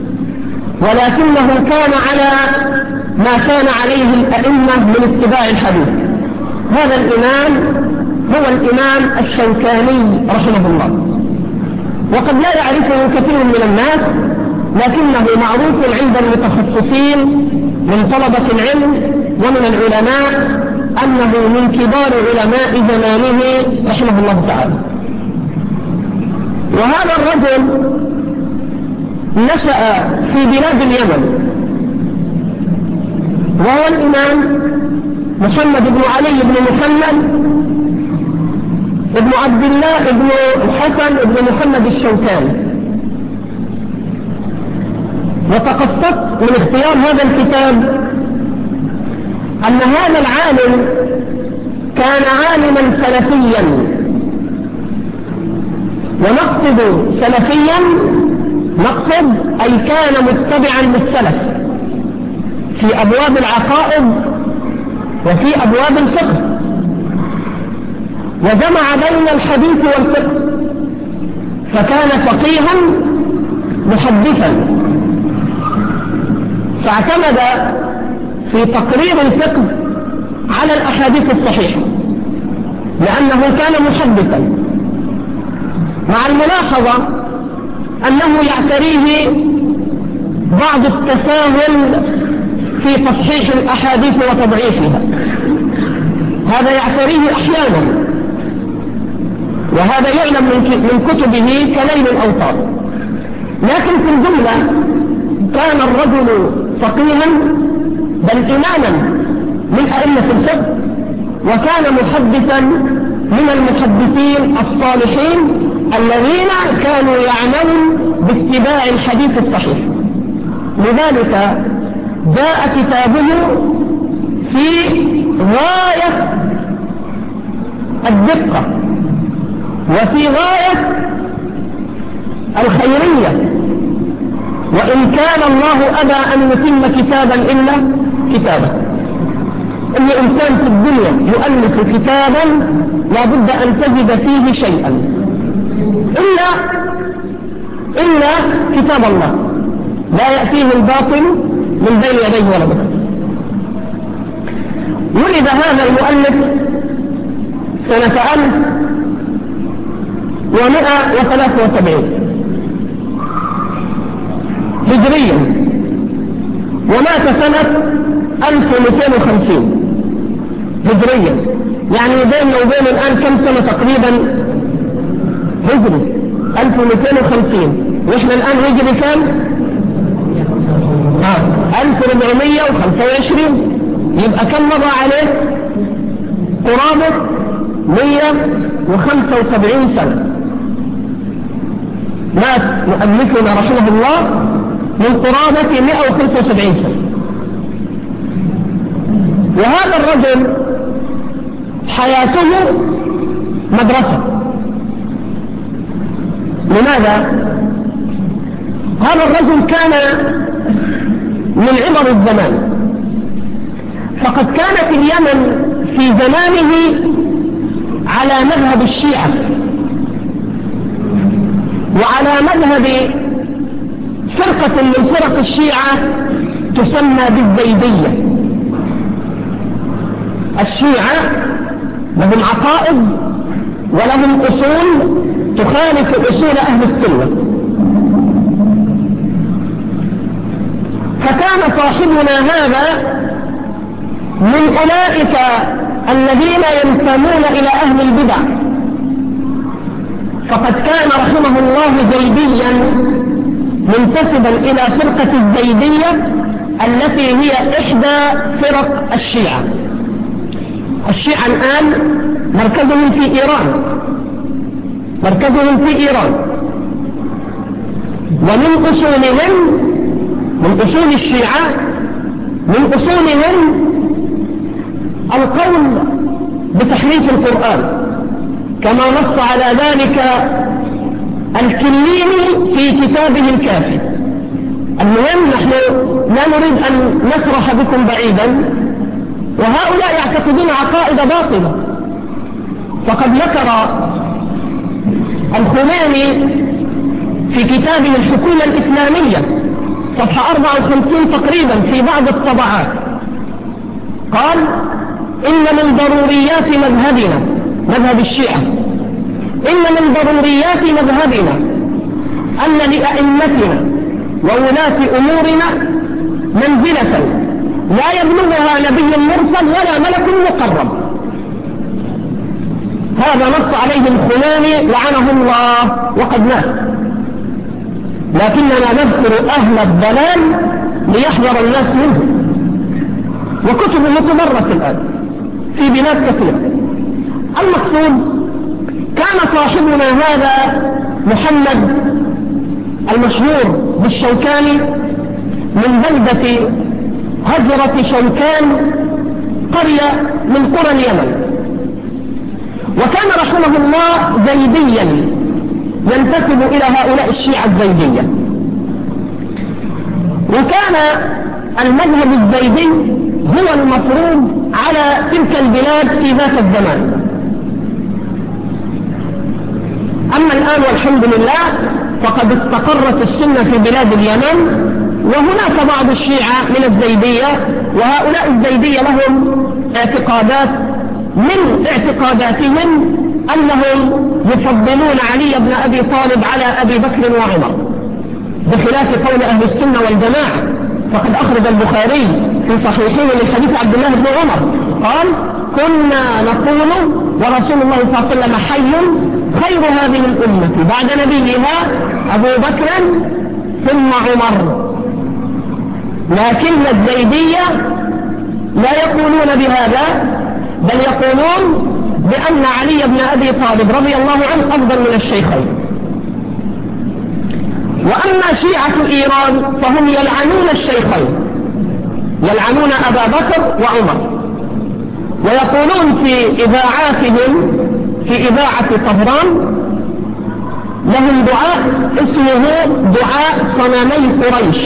ولكنه كان على ما كان عليه الأئمة من اتباع الحديث. هذا الإمام هو الإمام الشوكاني رحمه الله، وقد لا يعرفه كثير من الناس، لكنه معروف عند المتخصصين من طلبة العلم ومن العلماء أنه من كبار علماء زمانه رحمه الله تعالى. وهذا الرجل نشأ في بلاد اليمن، وهو الإمام محمد بن علي بن محمد ابن عبد الله ابن الحسن ابن محمد الشوكاني. وتقصدت من اختيار هذا الكتاب أن هذا العالم كان عالما سلفيا، ونقصد سلفيا نقصد أي كان متبعا للسلف في أبواب العقائد وفي أبواب الفقه، وجمع بين الحديث والفقه، فكان فقيها محدثا، فاعتمد في تقرير الفقه على الأحاديث الصحيحة لأنه كان محدثا، مع الملاحظة أنه يعتريه بعض التساهل في تصحيح الأحاديث وتضعيفها، هذا يعتريه أحيانا، وهذا يعلم من كتبه كليل الأوطار. لكن في الجملة كان الرجل فقيها بل إماما من أئمة الفقه، وكان محدثا من المحدثين الصالحين الذين كانوا يعملون باتباع الحديث الصحيح. لذلك جاء كتابه في غاية الدقة وفي غاية الخيرية، وإن كان الله أبى أن يتم كتابا إلا كتابه. أي إنسان في الدنيا يؤلف كتابا لا بد أن تجد فيه شيئا إلا كتاب الله لا يأتيه الباطل من بين يديه ولا بد. ولد هذا المؤلف سنة 1173 هجريا، ومات سنة 1250 هجريا، يعني بيننا وبين الآن كم سنة تقريبا هجري؟ 1250 وإحنا الآن نجي بكم؟ 1425. يبقى كم مضى عليه؟ قرابة 175 سنة. مات مؤلفنا رحمه الله من قرابة 175 سنة. وهذا الرجل حياته مدرسة. لماذا؟ هذا الرجل كان من عبر الزمان، فقد كانت اليمن في زمانه على مذهب الشيعة وعلى مذهب فرقة من فرق الشيعة تسمى بالزيدية. الشيعة لهم عقائد ولهم أصول تخالف أصول أهل السنة. فكان صاحبنا هذا من أولئك الذين ينتمون إلى أهل البدع، فقد كان رحمه الله زيديا منتسبا إلى فرقة الزيدية التي هي إحدى فرق الشيعة. الشيعة الآن مركزهم في إيران، ومن أصولهم، من أصول الشيعة، من أصولهم القول بتحريف القرآن، كما نص على ذلك الكليني في كتابه الكافي. المهم نحن لا نريد أن نسرح بكم بعيدا، وهؤلاء يعتقدون عقائد باطلة. فقد ذكر الخميني في كتابه الحكومة الإسلامية صفحة 54 تقريبا في بعض الطبعات، قال: إن من ضروريات مذهبنا، مذهب الشيعة، إن من ضروريات مذهبنا أن لأئمتنا وولاة أمورنا منزلة لا يبلغها نبي مرسل ولا ملك مقرب. هذا نص عليه الخميني لعنه الله وقد مات، لكننا نذكر أهل الضلال ليحذر الناس منه، وكتب متمرة الآن في بلاد كثيرة. المقصود كان صاحبنا هذا محمد المشهور بالشوكاني من بلدة هجرة شوكان، قرية من قرى اليمن، وكان رحمه الله زيديا ينتسب إلى هؤلاء الشيعة الزيدية. وكان المذهب الزيدي هو المفروض على تلك البلاد في ذات الزمان. أما الآن والحمد لله فقد استقرت السنة في بلاد اليمن، وهناك بعض الشيعة من الزيدية، وهؤلاء الزيدية لهم اعتقادات، من اعتقاداتهم أنهم يفضلون علي بن أبي طالب على أبي بكر وعمر، بخلاف قول أهل السنة والجماعة. فقد أخرج البخاري في صحيحه من حديث عبد الله بن عمر قال: كنا نقول ورسول الله صلى الله عليه وسلم حي خير هذه الأمة بعد نبيها أبو بكر ثم عمر. لكن الزيدية لا يقولون بهذا، بل يقولون بأن علي بن أبي طالب رضي الله عنه أفضل من الشيخين. وأما شيعة إيران فهم يلعنون الشيخين، يلعنون أبا بكر وعمر، ويقولون في إذاعاتهم، في إذاعة طهران، لهم دعاء اسمه دعاء صنمي قريش.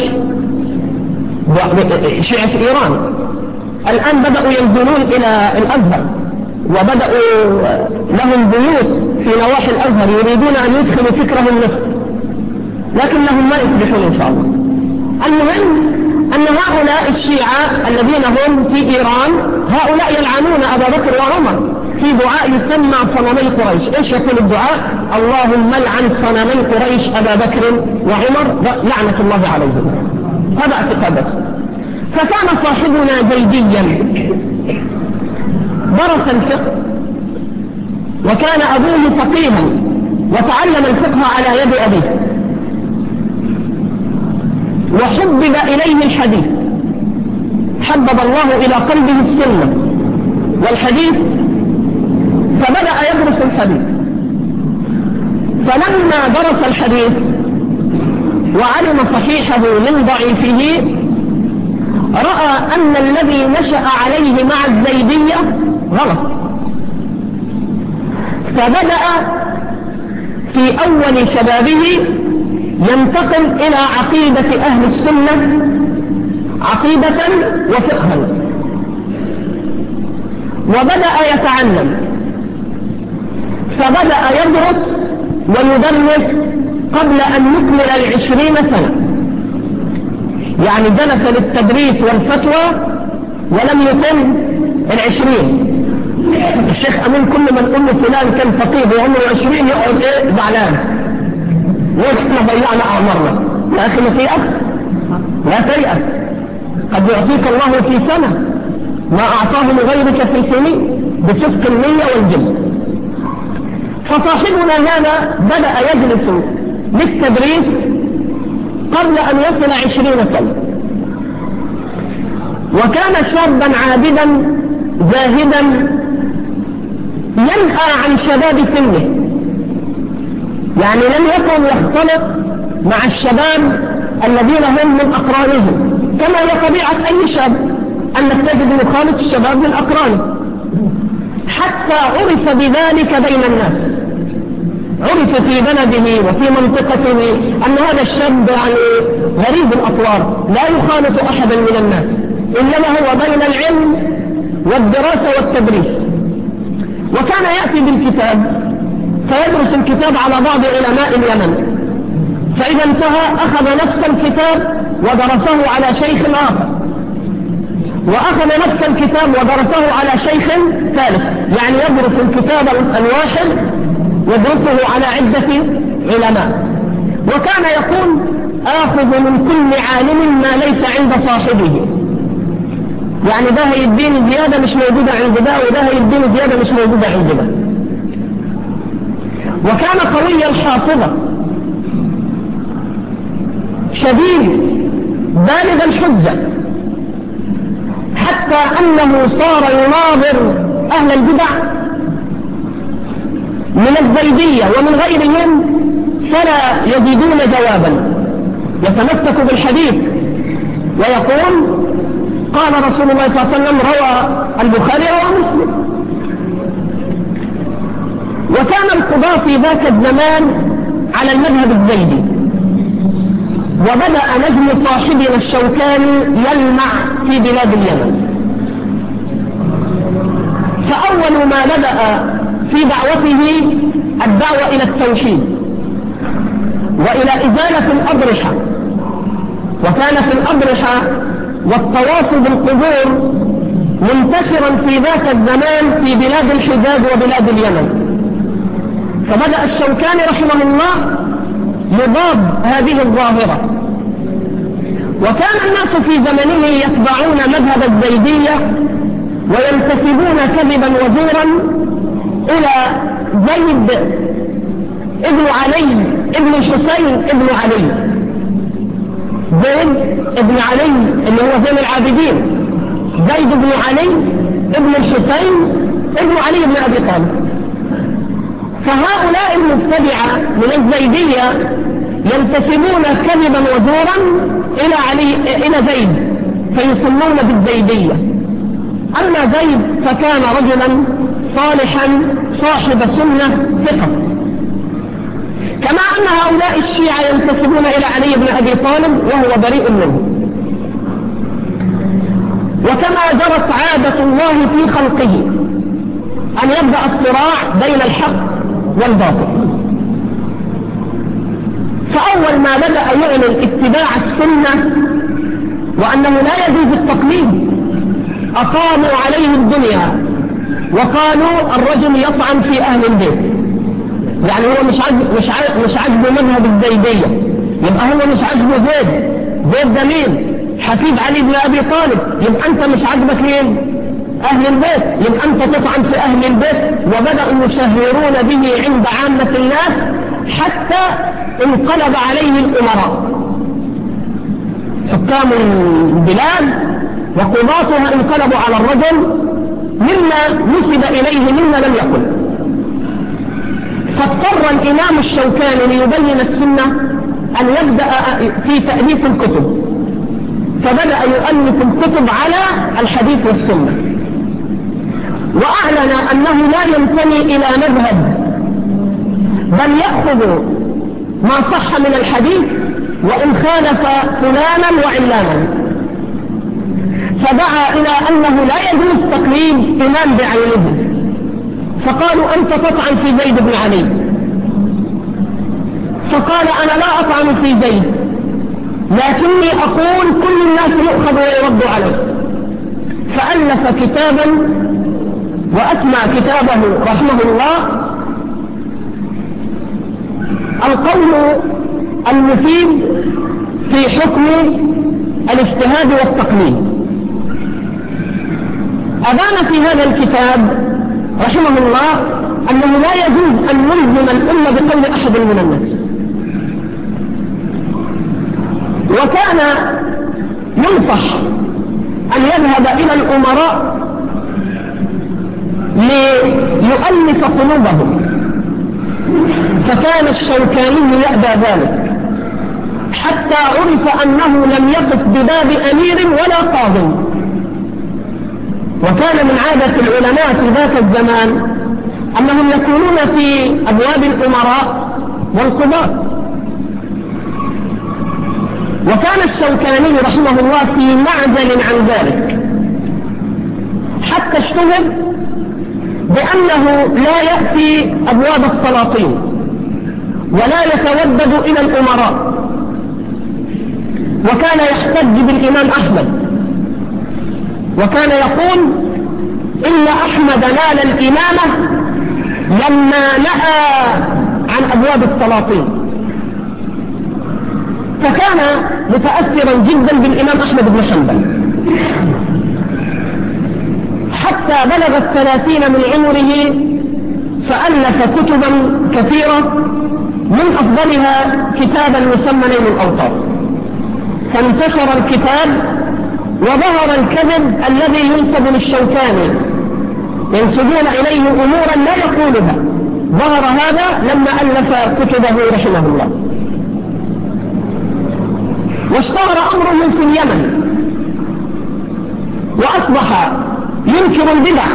شيعة إيران الآن بدأوا ينزلون إلى الأزهر، وبدأوا لهم بيوت في نواحي الأزهر يريدون أن يدخلوا فكرهم نفسه، لكنهم ما يفلحون إن شاء الله. المهم أن هؤلاء الشيعة الذين هم في إيران هؤلاء يلعنون أبا بكر وعمر في دعاء يسمى صنمي قريش. إيش يقول الدعاء؟ اللهم لعن صنمي قريش أبا بكر وعمر لعنة الله عليهم. هذا اعتقادته. فكان صاحبنا زيديا درس الفقه، وكان أبوه فقيها وتعلم الفقه على يد أبيه، وحبب إليه الحديث، حبب الله إلى قلبه السنة والحديث، فبدأ يدرس الحديث. فلما درس الحديث وعلم صحيحه من ضعيفه، رأى أن الذي نشأ عليه مع الزيدية غلط، فبدأ في أول شبابه ينتقل إلى عقيدة أهل السنة عقيدة وفقها، وبدأ يتعلم، فبدأ يدرس ويدرس قبل أن يكمل 20 سنة، يعني جلس للتدريس والفتوى ولم يتم 20. الشيخ أمين كل من يقول له فلان كان فقيه وعمره 20 يقعد زعلان، واحنا ضيعنا أعمارنا. يا أخي ما تيأس، لا تيأس، قد يعطيك الله في سنة ما أعطاه لغيرك في سنين بصدق النية والجد. فصاحبنا هذا بدأ يجلس للتدريس قبل أن يصل 20 سنة، وكان شابا عابدا زاهدا ينأى عن شباب سنه، يعني لم يكن يختلط مع الشباب الذين هم من أقرانهم، كما هي طبيعة أي شاب أنك تجد يخالط الشباب من أقرانه، حتى عرف بذلك بين الناس، عرف في بلده وفي منطقته أن هذا الشاب يعني غريب الأطوار، لا يخالط أحدا من الناس، إنما هو بين العلم والدراسة والتدريس. وكان يأتي بالكتاب فيدرس الكتاب على بعض علماء اليمن، فإذا انتهى أخذ نفس الكتاب ودرسه على شيخ آخر، وأخذ نفس الكتاب ودرسه على شيخ ثالث، يعني يدرس الكتاب الواحد يدرسه على عدة علماء. وكان يقول آخذ من كل عالم ما ليس عند صاحبه، يعني ده هيديني زيادة مش موجودة عند ده، وده هيديني زيادة مش موجودة عند ده. وكان قوي الحافظة شديد بالغ الحجة، حتى أنه صار يناظر أهل البدع من الزيدية ومن غيرهم فلا يجدون جوابا، يتمسك بالحديث ويقول قال رسول الله صلى الله عليه وسلم، روى البخاري ومسلم. وكان القضاة في ذاك الزمان على المذهب الزيدي، وبدأ نجم صاحبنا الشوكاني يلمع في بلاد اليمن. فأول ما بدأ في دعوته الدعوة إلى التوحيد وإلى إزالة الأضرحة، وكان في الأضرحة والطواف بالقبور منتشرا في ذاك الزمان في بلاد الحجاز وبلاد اليمن. فبدأ الشوكاني رحمه الله يضاد هذه الظاهرة، وكان الناس في زمنه يتبعون مذهب الزيدية وينتسبون كذبا وزورا إلى زيد ابن علي ابن الحسين ابن علي، زيد ابن علي اللي هو زين العابدين، زيد بن علي ابن الحسين ابن علي بن أبي طالب. فهؤلاء المبتدعة من الزيدية ينتسبون كذبا وزورا إلى زيد فيسمون بالزيدية. أما زيد فكان رجلا صالحا صاحب سنة ثقة، كما أن هؤلاء الشيعة ينتسبون إلى علي بن أبي طالب وهو بريء منه. وكما جرت عادة الله في خلقه أن يبدأ الصراع بين الحق والباطل، فأول ما بدأ يعلن اتباع السنة وأنه لا يجوز التقليد أقاموا عليه الدنيا وقالوا الرجل يطعن في أهل البيت، يعني هو مش عجبه مذهب الزيدية، يبقى هو مش عجبه زيد ده مين؟ حفيد علي بن أبي طالب، يبقى أنت مش عجبك مين؟ أهل البيت، يبقى أنت تطعن في أهل البيت. وبدأوا يشهرون به عند عامة الناس حتى انقلب عليه الأمراء، حكام البلاد وقضاتها انقلبوا على الرجل مما نسب إليه مما لم يقل. فاضطر الإمام الشوكاني ليبين السنة أن يبدأ في تأليف الكتب، فبدأ يؤلف الكتب على الحديث والسنة، وأعلن أنه لا ينتمي إلى مذهب، بل يأخذ ما صح من الحديث وإن خالف فلانا وعلانا. فدعا إلى أنه لا يجوز تقليد إمام بعينه، فقالوا أنت تطعن في زيد بن علي، فقال أنا لا أطعن في زيد، لكني أقول كل الناس يؤخذ ويرد عليه. فألف كتابا وأسمى كتابه رحمه الله القول المفيد في حكم الاجتهاد والتقليد. أبان في هذا الكتاب رحمه الله أنه لا يجوز أن نلزم الأمة بقول أحد من الناس، وكان ينصح أن يذهب إلى الأمراء ليؤلف قلوبهم، فكان الشوكاني يأبى ذلك حتى عرف أنه لم يقف بباب أمير ولا قاضي. وكان من عادة العلماء في ذاك الزمان أنهم يكونون في أبواب الأمراء والقضاة. وكان الشوكاني رحمه الله في معزل عن ذلك، حتى اشتهر بأنه لا يأتي أبواب السلاطين ولا يتودد إلى الأمراء، وكان يحتج بالإمام أحمد، وكان يقول إن أحمد نال الإمامة لما نأى عن أبواب السلاطين. فكان متأثرا جدا بالإمام أحمد بن حنبل حتى بلغ 30 من عمره، فألف كتبا كثيرة، من أفضلها كتابا يسمى نيل الأوطار. فانتشر الكتاب وظهر الكذب الذي ينسب للشوكاني، ينسبون إليه أمورا لا يقولها. ظهر هذا لما ألف كتبه رحمه الله. واشتهر أمره في اليمن، وأصبح ينكر البدع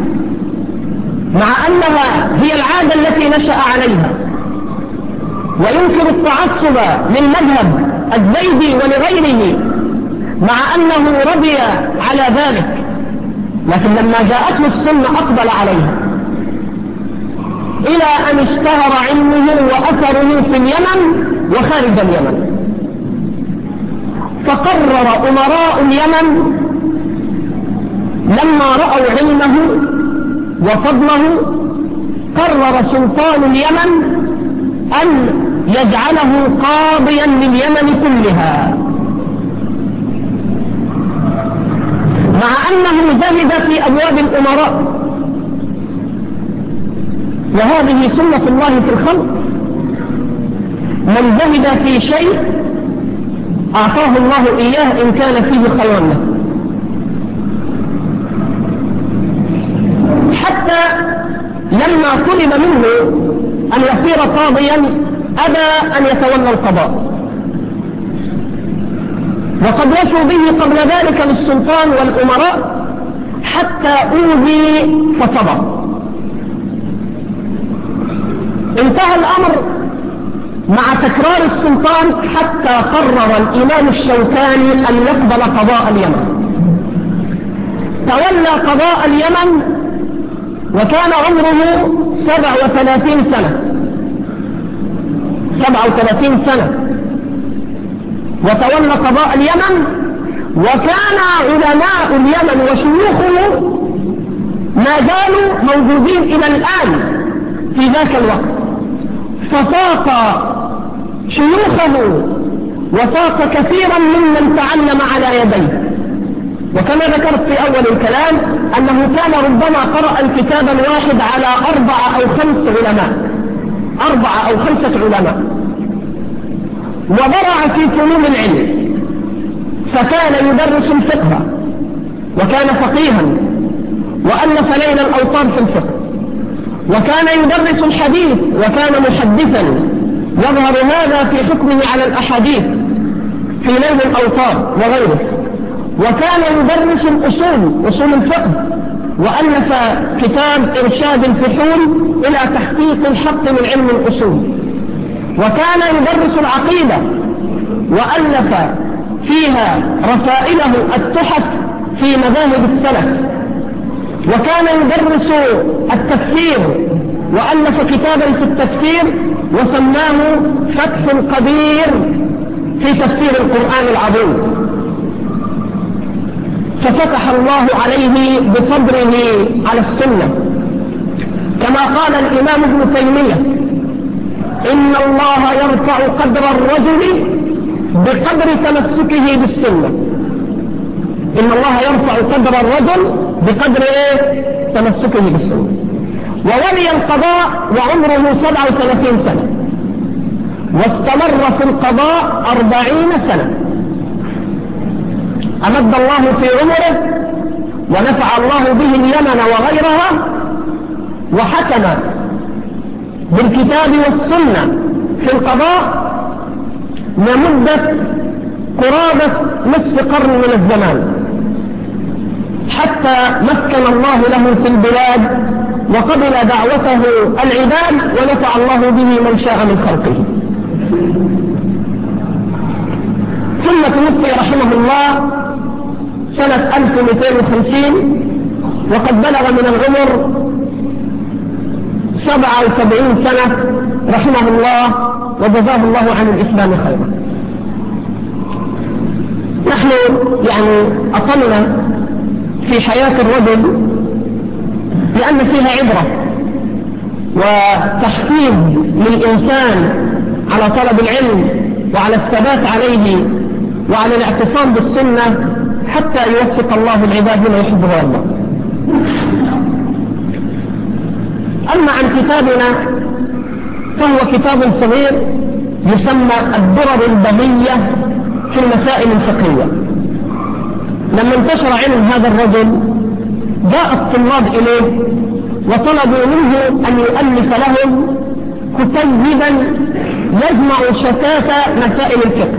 مع أنها هي العادة التي نشأ عليها، وينكر التعصب من مذهب الزيدي ولغيره مع أنه رضي على ذلك، لكن لما جاءته السنة أقبل عليها، إلى أن اشتهر علمه وأثره في اليمن وخارج اليمن. فقرر أمراء اليمن لما رأوا علمه وفضله، قرر سلطان اليمن أن يجعله قاضيا لليمن كلها، مع أنه زهد في أبواب الأمراء. وهذه سنة الله في الخلق، من زهد في شيء أعطاه الله إياه إن كان فيه خير له. حتى لما طلب منه أن يصير قاضيا أبى أن يتولى القضاء، وقد وصوا به قبل ذلك للسلطان والأمراء حتى أوذي فصبر. انتهى الأمر مع تكرار السلطان حتى قرر الإمام الشوكاني أن يقبل قضاء اليمن. تولى قضاء اليمن وكان عمره 37 سنة، 37 سنة، وتولى قضاء اليمن. وكان علماء اليمن وشيوخه ما زالوا موجودين إلى الآن في ذاك الوقت، ففاق شيوخه وفاق كثيرا ممن تعلم على يديه. وكما ذكرت في أول الكلام أنه كان ربما قرأ الكتاب الواحد على 4 أو 5 علماء، 4 أو 5 علماء، وبرع في فنون العلم. فكان يدرس الفقه وكان فقيها وألف ليل الأوطار في الفقه، وكان يدرس الحديث وكان محدثا يظهر هذا في حكمه على الأحاديث في ليل الأوطار وغيره، وكان يدرس أصول الفقه وألف كتاب إرشاد الفحول إلى تحقيق الحق من علم الأصول، وكان يدرس العقيدة وألف فيها رسائله التحف في مذاهب السلف، وكان يدرس التفسير وألف كتابا في التفسير وسماه فتح القدير في تفسير القرآن العظيم، ففتح الله عليه بصبره على السنة، كما قال الإمام ابن تيمية: إن الله يرفع قدر الرجل بقدر تمسكه بالسنة. إن الله يرفع قدر الرجل بقدر تمسكه بالسنة. وولي القضاء وعمره 37 سنة، واستمر في القضاء 40 سنة، أمد الله في عمره ونفع الله به اليمن وغيرها، وحكم بالكتاب والسنة في القضاء لمدة قرابة نصف قرن من الزمان، حتى مكن الله له في البلاد وقبل دعوته العباد ونفع الله به من شاء من خلقه. ثم توفي رحمه الله سنة 1250 وقد بلغ من العمر 77 سنة رحمه الله وجزاه الله عن الإسلام خيرا. نحن أطلنا في حياة الرجل لأن فيها عبرة وتحفيز للإنسان على طلب العلم وعلى الثبات عليه وعلى الاعتصام بالسنة حتى يوفق الله العباد لما يحبه الله. أما عن كتابنا فهو كتاب صغير يسمى الدرر البهية في المسائل الفقهية. لما انتشر علم هذا الرجل جاء الطلاب إليه وطلبوا منه أن يؤلف لهم كتيبا يجمع شتات مسائل الفقه،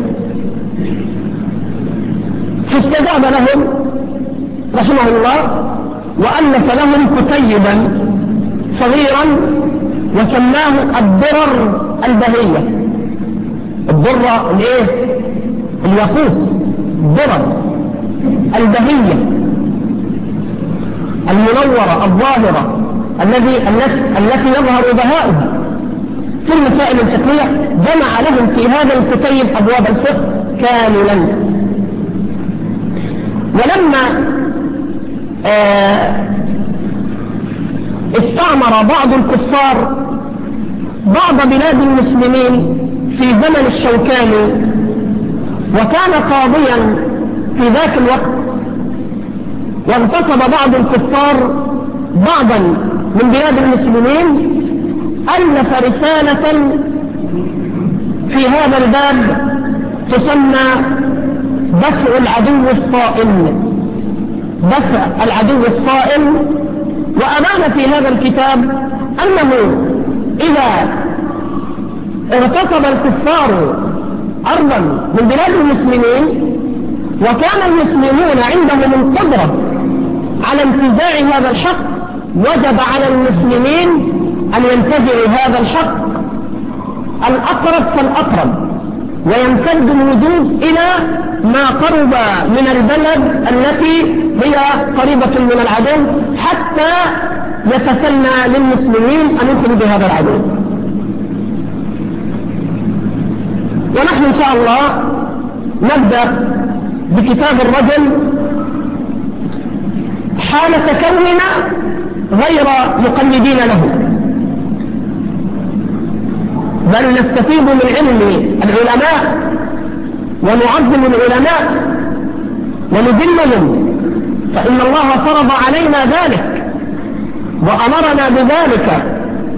فاستجاب لهم رحمه الله وألف لهم كتيبا صغيرا وسماه الدرر البهية. الدرة الياقوت، الدرر البهية المنورة الظاهرة التي يظهر بهاؤها في المسائل الفقهية، جمع لهم في هذا الكتيب أبواب الفقه كاملا. ولما استعمر بعض الكفار بعض بلاد المسلمين في زمن الشوكاني وكان قاضيا في ذاك الوقت، واغتصب بعض الكفار بعضا من بلاد المسلمين، ألف رسالة في هذا الباب تسمى دفع العدو الصائل. دفع العدو الصائل. وأبان في هذا الكتاب أنه إذا اغتصب الكفار أرضا من بلاد المسلمين وكان المسلمون عندهم القدرة على انتزاع هذا الحق، وجب على المسلمين أن ينتزعوا هذا الحق الأقرب فالأقرب، ويمتد الوجود إلى ما قرب من البلد التي هي قريبة من العدو حتى يتسنى للمسلمين أن يخرجوا هذا العدو. ونحن إن شاء الله نبدأ بكتاب الرجل حال كوننا غير مقلدين له، بل نستفيد من علم العلماء ونعظم العلماء ونذلهم، فإن الله فرض علينا ذلك وأمرنا بذلك،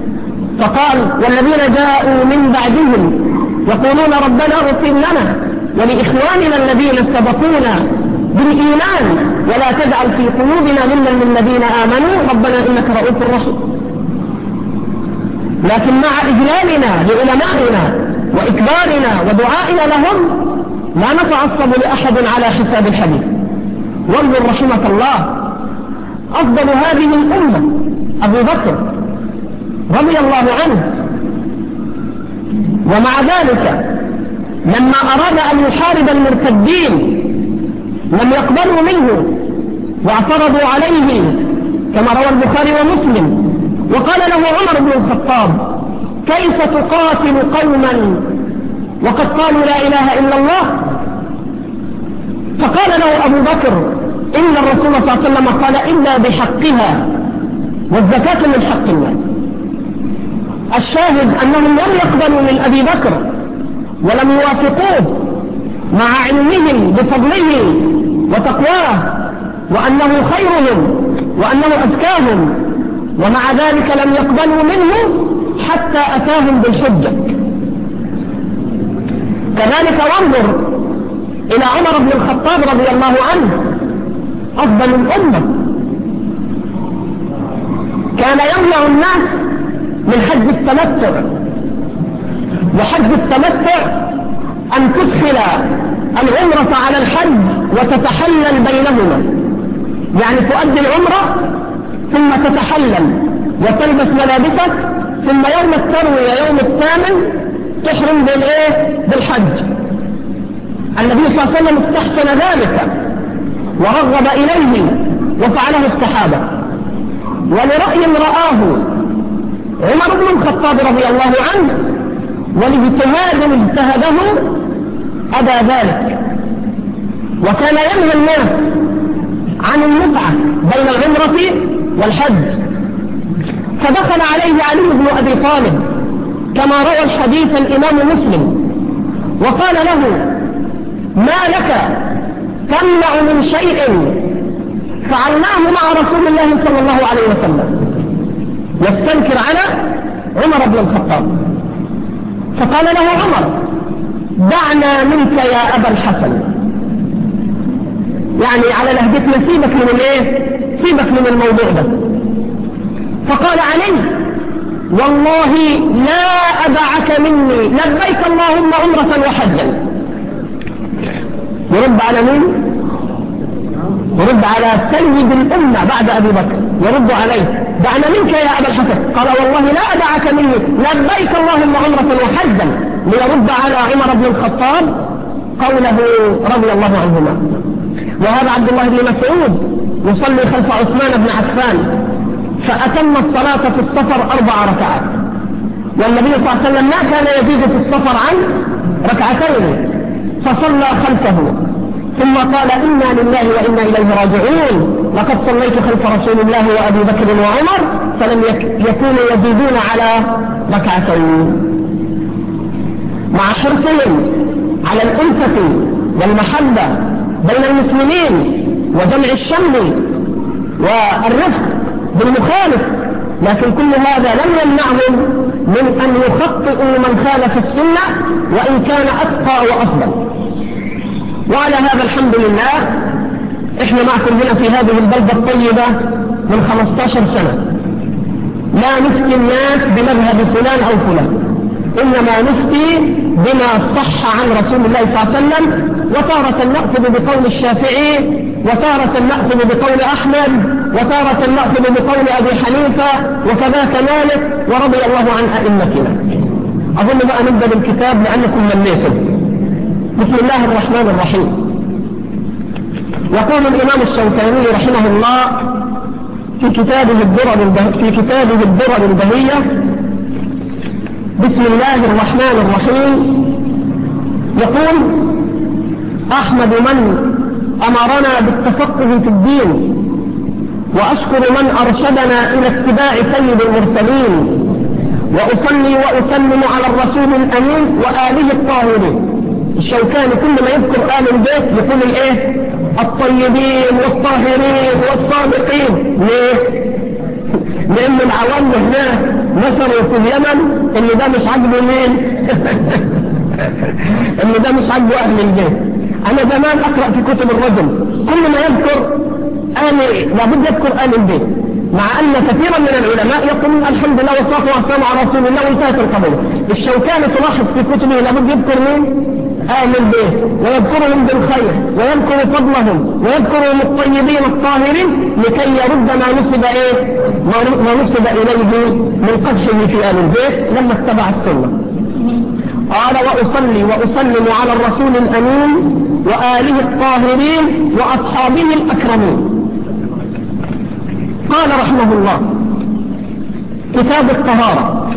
فقال: والذين جاءوا من بعدهم يقولون ربنا اغفر لنا ولإخواننا الذين سبقونا بالإيمان ولا تجعل في قلوبنا غلا للذين آمنوا ربنا إنك رؤوف رحيم. لكن مع إجلالنا لعلمائنا وإكبارنا ودعائنا لهم لا نتعصب لأحد على حساب الحديث. وانظر رحمة الله أفضل هذه الأمة أبو بكر رضي الله عنه، ومع ذلك لما أراد أن يحارب المرتدين لم يقبلوا منه واعترضوا عليه كما روى البخاري ومسلم، وقال له عمر بن الخطاب كيف تقاتل قوما وقد قالوا لا إله إلا الله؟ فقال له أبو بكر إن الرسول صلى الله عليه وسلم قال إلا بحقها والزكاة من حق الله. الشاهد أنهم لم يقبلوا من أبي بكر ولم يوافقوه مع علمهم بفضله وتقواه وأنه خيرهم وأنه أزكاهم، ومع ذلك لم يقبلوا منه حتى أتاهم بالحجة. كذلك وانظر إلى عمر بن الخطاب رضي الله عنه أفضل الأمة، كان يمنع الناس من حج التمتع، وحج التمتع أن تدخل العمرة على الحج وتتحلل بينهما، يعني تؤدي العمرة ثم تتحلل وتلبس ملابسك، ثم يوم التروية يوم الثامن تحرم بالحج. النبي صلى الله عليه وسلم استحسن ذلك ورغب إليه وفعله الصحابة، ولرأي رآه عمر بن الخطاب رضي الله عنه ولاجتهاد اجتهده أبى ذلك، وكان ينهى الناس عن المتعة بين العمرة والحج. فدخل عليه علي بن أبي طالب كما روى الحديث الإمام مسلم وقال له ما لك تمنع من شيء فعلناه مع رسول الله صلى الله عليه وسلم، يستنكر على عمر بن الخطاب. فقال له عمر دعنا منك يا أبا الحسن، يعني على لهجتنا سيبك من سيبك من الموضوع ده. فقال علي والله لا أدعك مني لبيك اللهم عمرة وحجا. يرد على مين؟ يرد على سيد الأمة بعد أبي بكر، يرد عليه دعنا منك يا أبا الحسن. قال والله لا أدعك مني لبيك اللهم عمرة وحجا، ليرد على عمر بن الخطاب قوله رضي الله عنهما. وهذا عبد الله بن مسعود يصلي خلف عثمان بن عفان فأتم الصلاة في السفر 4 ركعات، والنبي صلى الله عليه وسلم ما كان يزيد في السفر عن 2 فصلى خلفه ثم قال إنا لله وإنا إليه راجعون، لقد صليت خلف رسول الله وأبي بكر وعمر فلم يكونوا يزيدون على 2. مع حرصهم على الألفة والمحبة بين المسلمين وجمع الشمل والرفق بالمخالف، لكن كل هذا لم يمنعهم من أن يخطئوا من خالف السنة وإن كان أتقى وأفضل. وعلى هذا الحمد لله إحنا معكم هنا في هذه البلدة الطيبة من 15 سنة، لا نفتي الناس بمذهب فلان أو فلان، إنما نفتي بما صح عن رسول الله صلى الله عليه وسلم، وتارة نأخذ بقول الشافعي، وتارة نأخذ بقول أحمد، وتارة نأخذ بقول أبي حنيفة، وكذاك مالك ورضي الله عن أئمتنا. أظن بقى نبدأ بالكتاب لأنكم مليتم. بسم الله الرحمن الرحيم. يقول الإمام الشوكاني رحمه الله في كتابه الدرر البهية بسم الله الرحمن الرحيم، يقول أحمد من أمرنا بالتفقه في الدين، وأشكر من أرشدنا إلى اتباع سيد المرسلين، وأصلي وأسلم على الرسول الأمين وآله الطاهرين. الشوكاني كل ما يذكر آل البيت يقول الطيبين والطاهرين والصادقين. ليه؟ لأن العوام هناك نشروا في اليمن إن ده مش عاجبه مين؟ إن ده مش عاجبه أهل البيت. أنا زمان أقرأ في كتب الرجل كل ما يذكر لابد يذكر أهل البيت، مع أن كثيرا من العلماء يقولون الحمد لله والصلاة والسلام على رسول الله وانتهت القضية. الشوكاني تلاحظ في كتبه لابد يذكر من أهل البيت ويذكرهم بالخير ويذكر فضلهم ويذكرهم الطيبين الطاهرين لكي يرد ما نسب إليه من قدشه في أهل البيت لما اتبع السنة. قال وأصلي وأسلم على الرسول الأمين وآله الطاهرين وأصحابه الأكرمين. قال رحمه الله كتاب الطهارة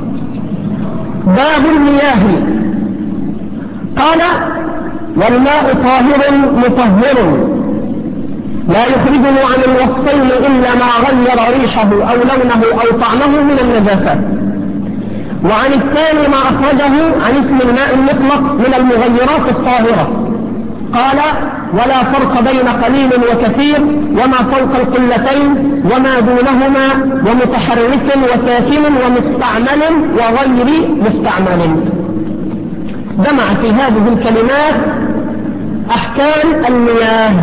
باب المياه. قال والماء طاهر مطهر لا يخرجه عن الوصفين إلا ما غير ريحه أو لونه أو طعمه من النجاسات. وعن الثاني ما أخرجه عن اسم الماء المطلق من المغيرات الطاهرة. قال ولا فرق بين قليل وكثير وما فوق القلتين وما دونهما ومتحرك وساكن ومستعمل وغير مستعمل. جمع في هذه الكلمات أحكام المياه.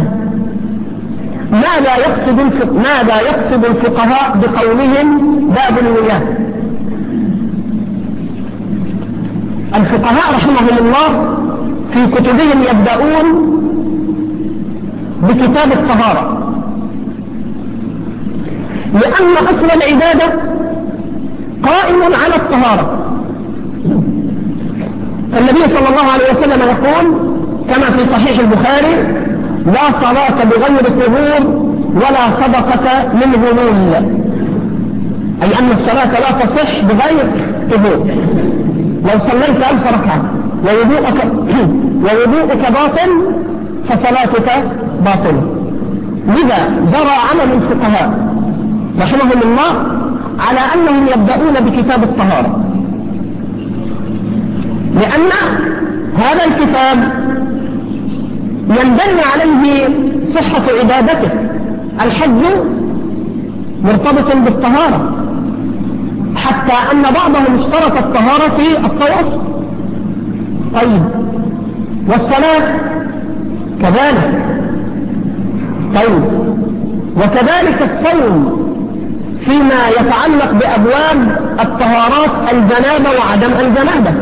ماذا يقصد الفقهاء بقولهم باب المياه؟ الفقهاء رحمهم الله في كتبهم يبدأون بكتاب الطهارة، لأن أصل العبادة قائم على الطهارة. النبي صلى الله عليه وسلم يقول كما في صحيح البخاري لا صلاة بغير طهور ولا صدقة من غلول، أي أن الصلاة لا تصح بغير طهور. لو صليت 1000 ركعة ووضوءك باطل فصلاتك باطلة. لذا جرى عمل الفقهاء رحمهم الله على أنهم يبدأون بكتاب الطهارة، لأن هذا الكتاب ينبني عليه صحة عبادته. الحج مرتبط بالطهارة، حتى أن بعضهم اشترط الطهارة في الطواف. طيب والصلاة كذلك. طيب وكذلك الصوم فيما يتعلق بأبواب الطهارات الجنابة وعدم الجنابة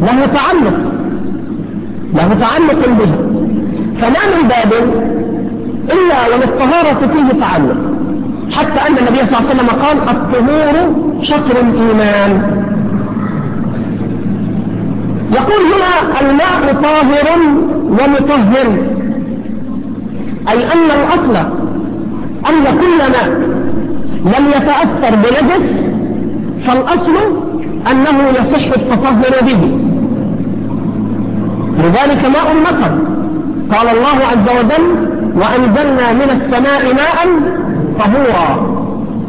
له تعلق به. فلا من باب إلا وللطهارة فيه تعلق، حتى أن النبي صلى الله عليه وسلم قال الطهور شطر الإيمان. يقول هنا الماء طاهر ومطهر، أي أن الأصل أن كل ماء لم يتأثر بنجس فالأصل أنه يصح التطهر به. لذلك ماء المطر قال الله عز وجل وأنزلنا من السماء ماء طهورا.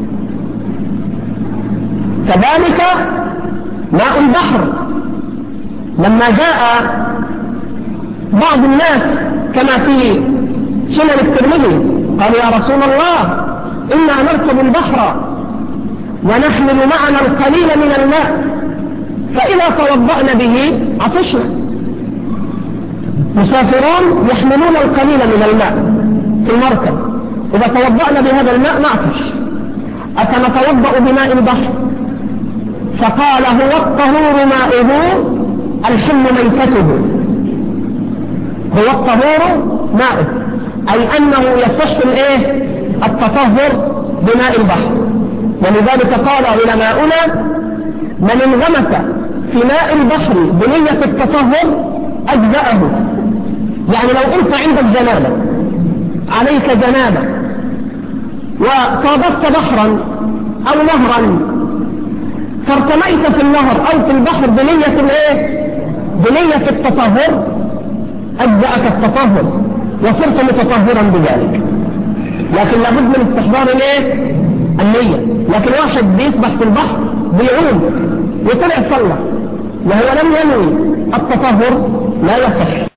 كذلك ماء البحر لما جاء بعض الناس كما في سنن الترمذي قال يا رسول الله إنا نركب البحر ونحمل معنا القليل من الماء فإذا توضأنا به عطشنا. مسافرون يحملون القليل من الماء في المركب، إذا توضأنا بهذا الماء نعطش، أتنتوضأ بماء البحر؟ فقال هو الطهور ماؤه الحل ميتته. هو الطهور ماؤه أي أنه يصح التطهر بماء البحر. ولذلك قال علماؤنا من انغمس في ماء البحر بنية التطهر أجزأه. يعني لو أنت عندك جنابة عليك جنابة وصادفت بحرا أو نهرا فارتميت في النهر أو في البحر بنية التطهر أجزأك التطهر وصرت متطهرا بذلك. لكن لابد من استحضار النية. لكن واحد بيسبح في البحر بيعوم وطلع صلى وهو لم ينوي التطهر لا يصح.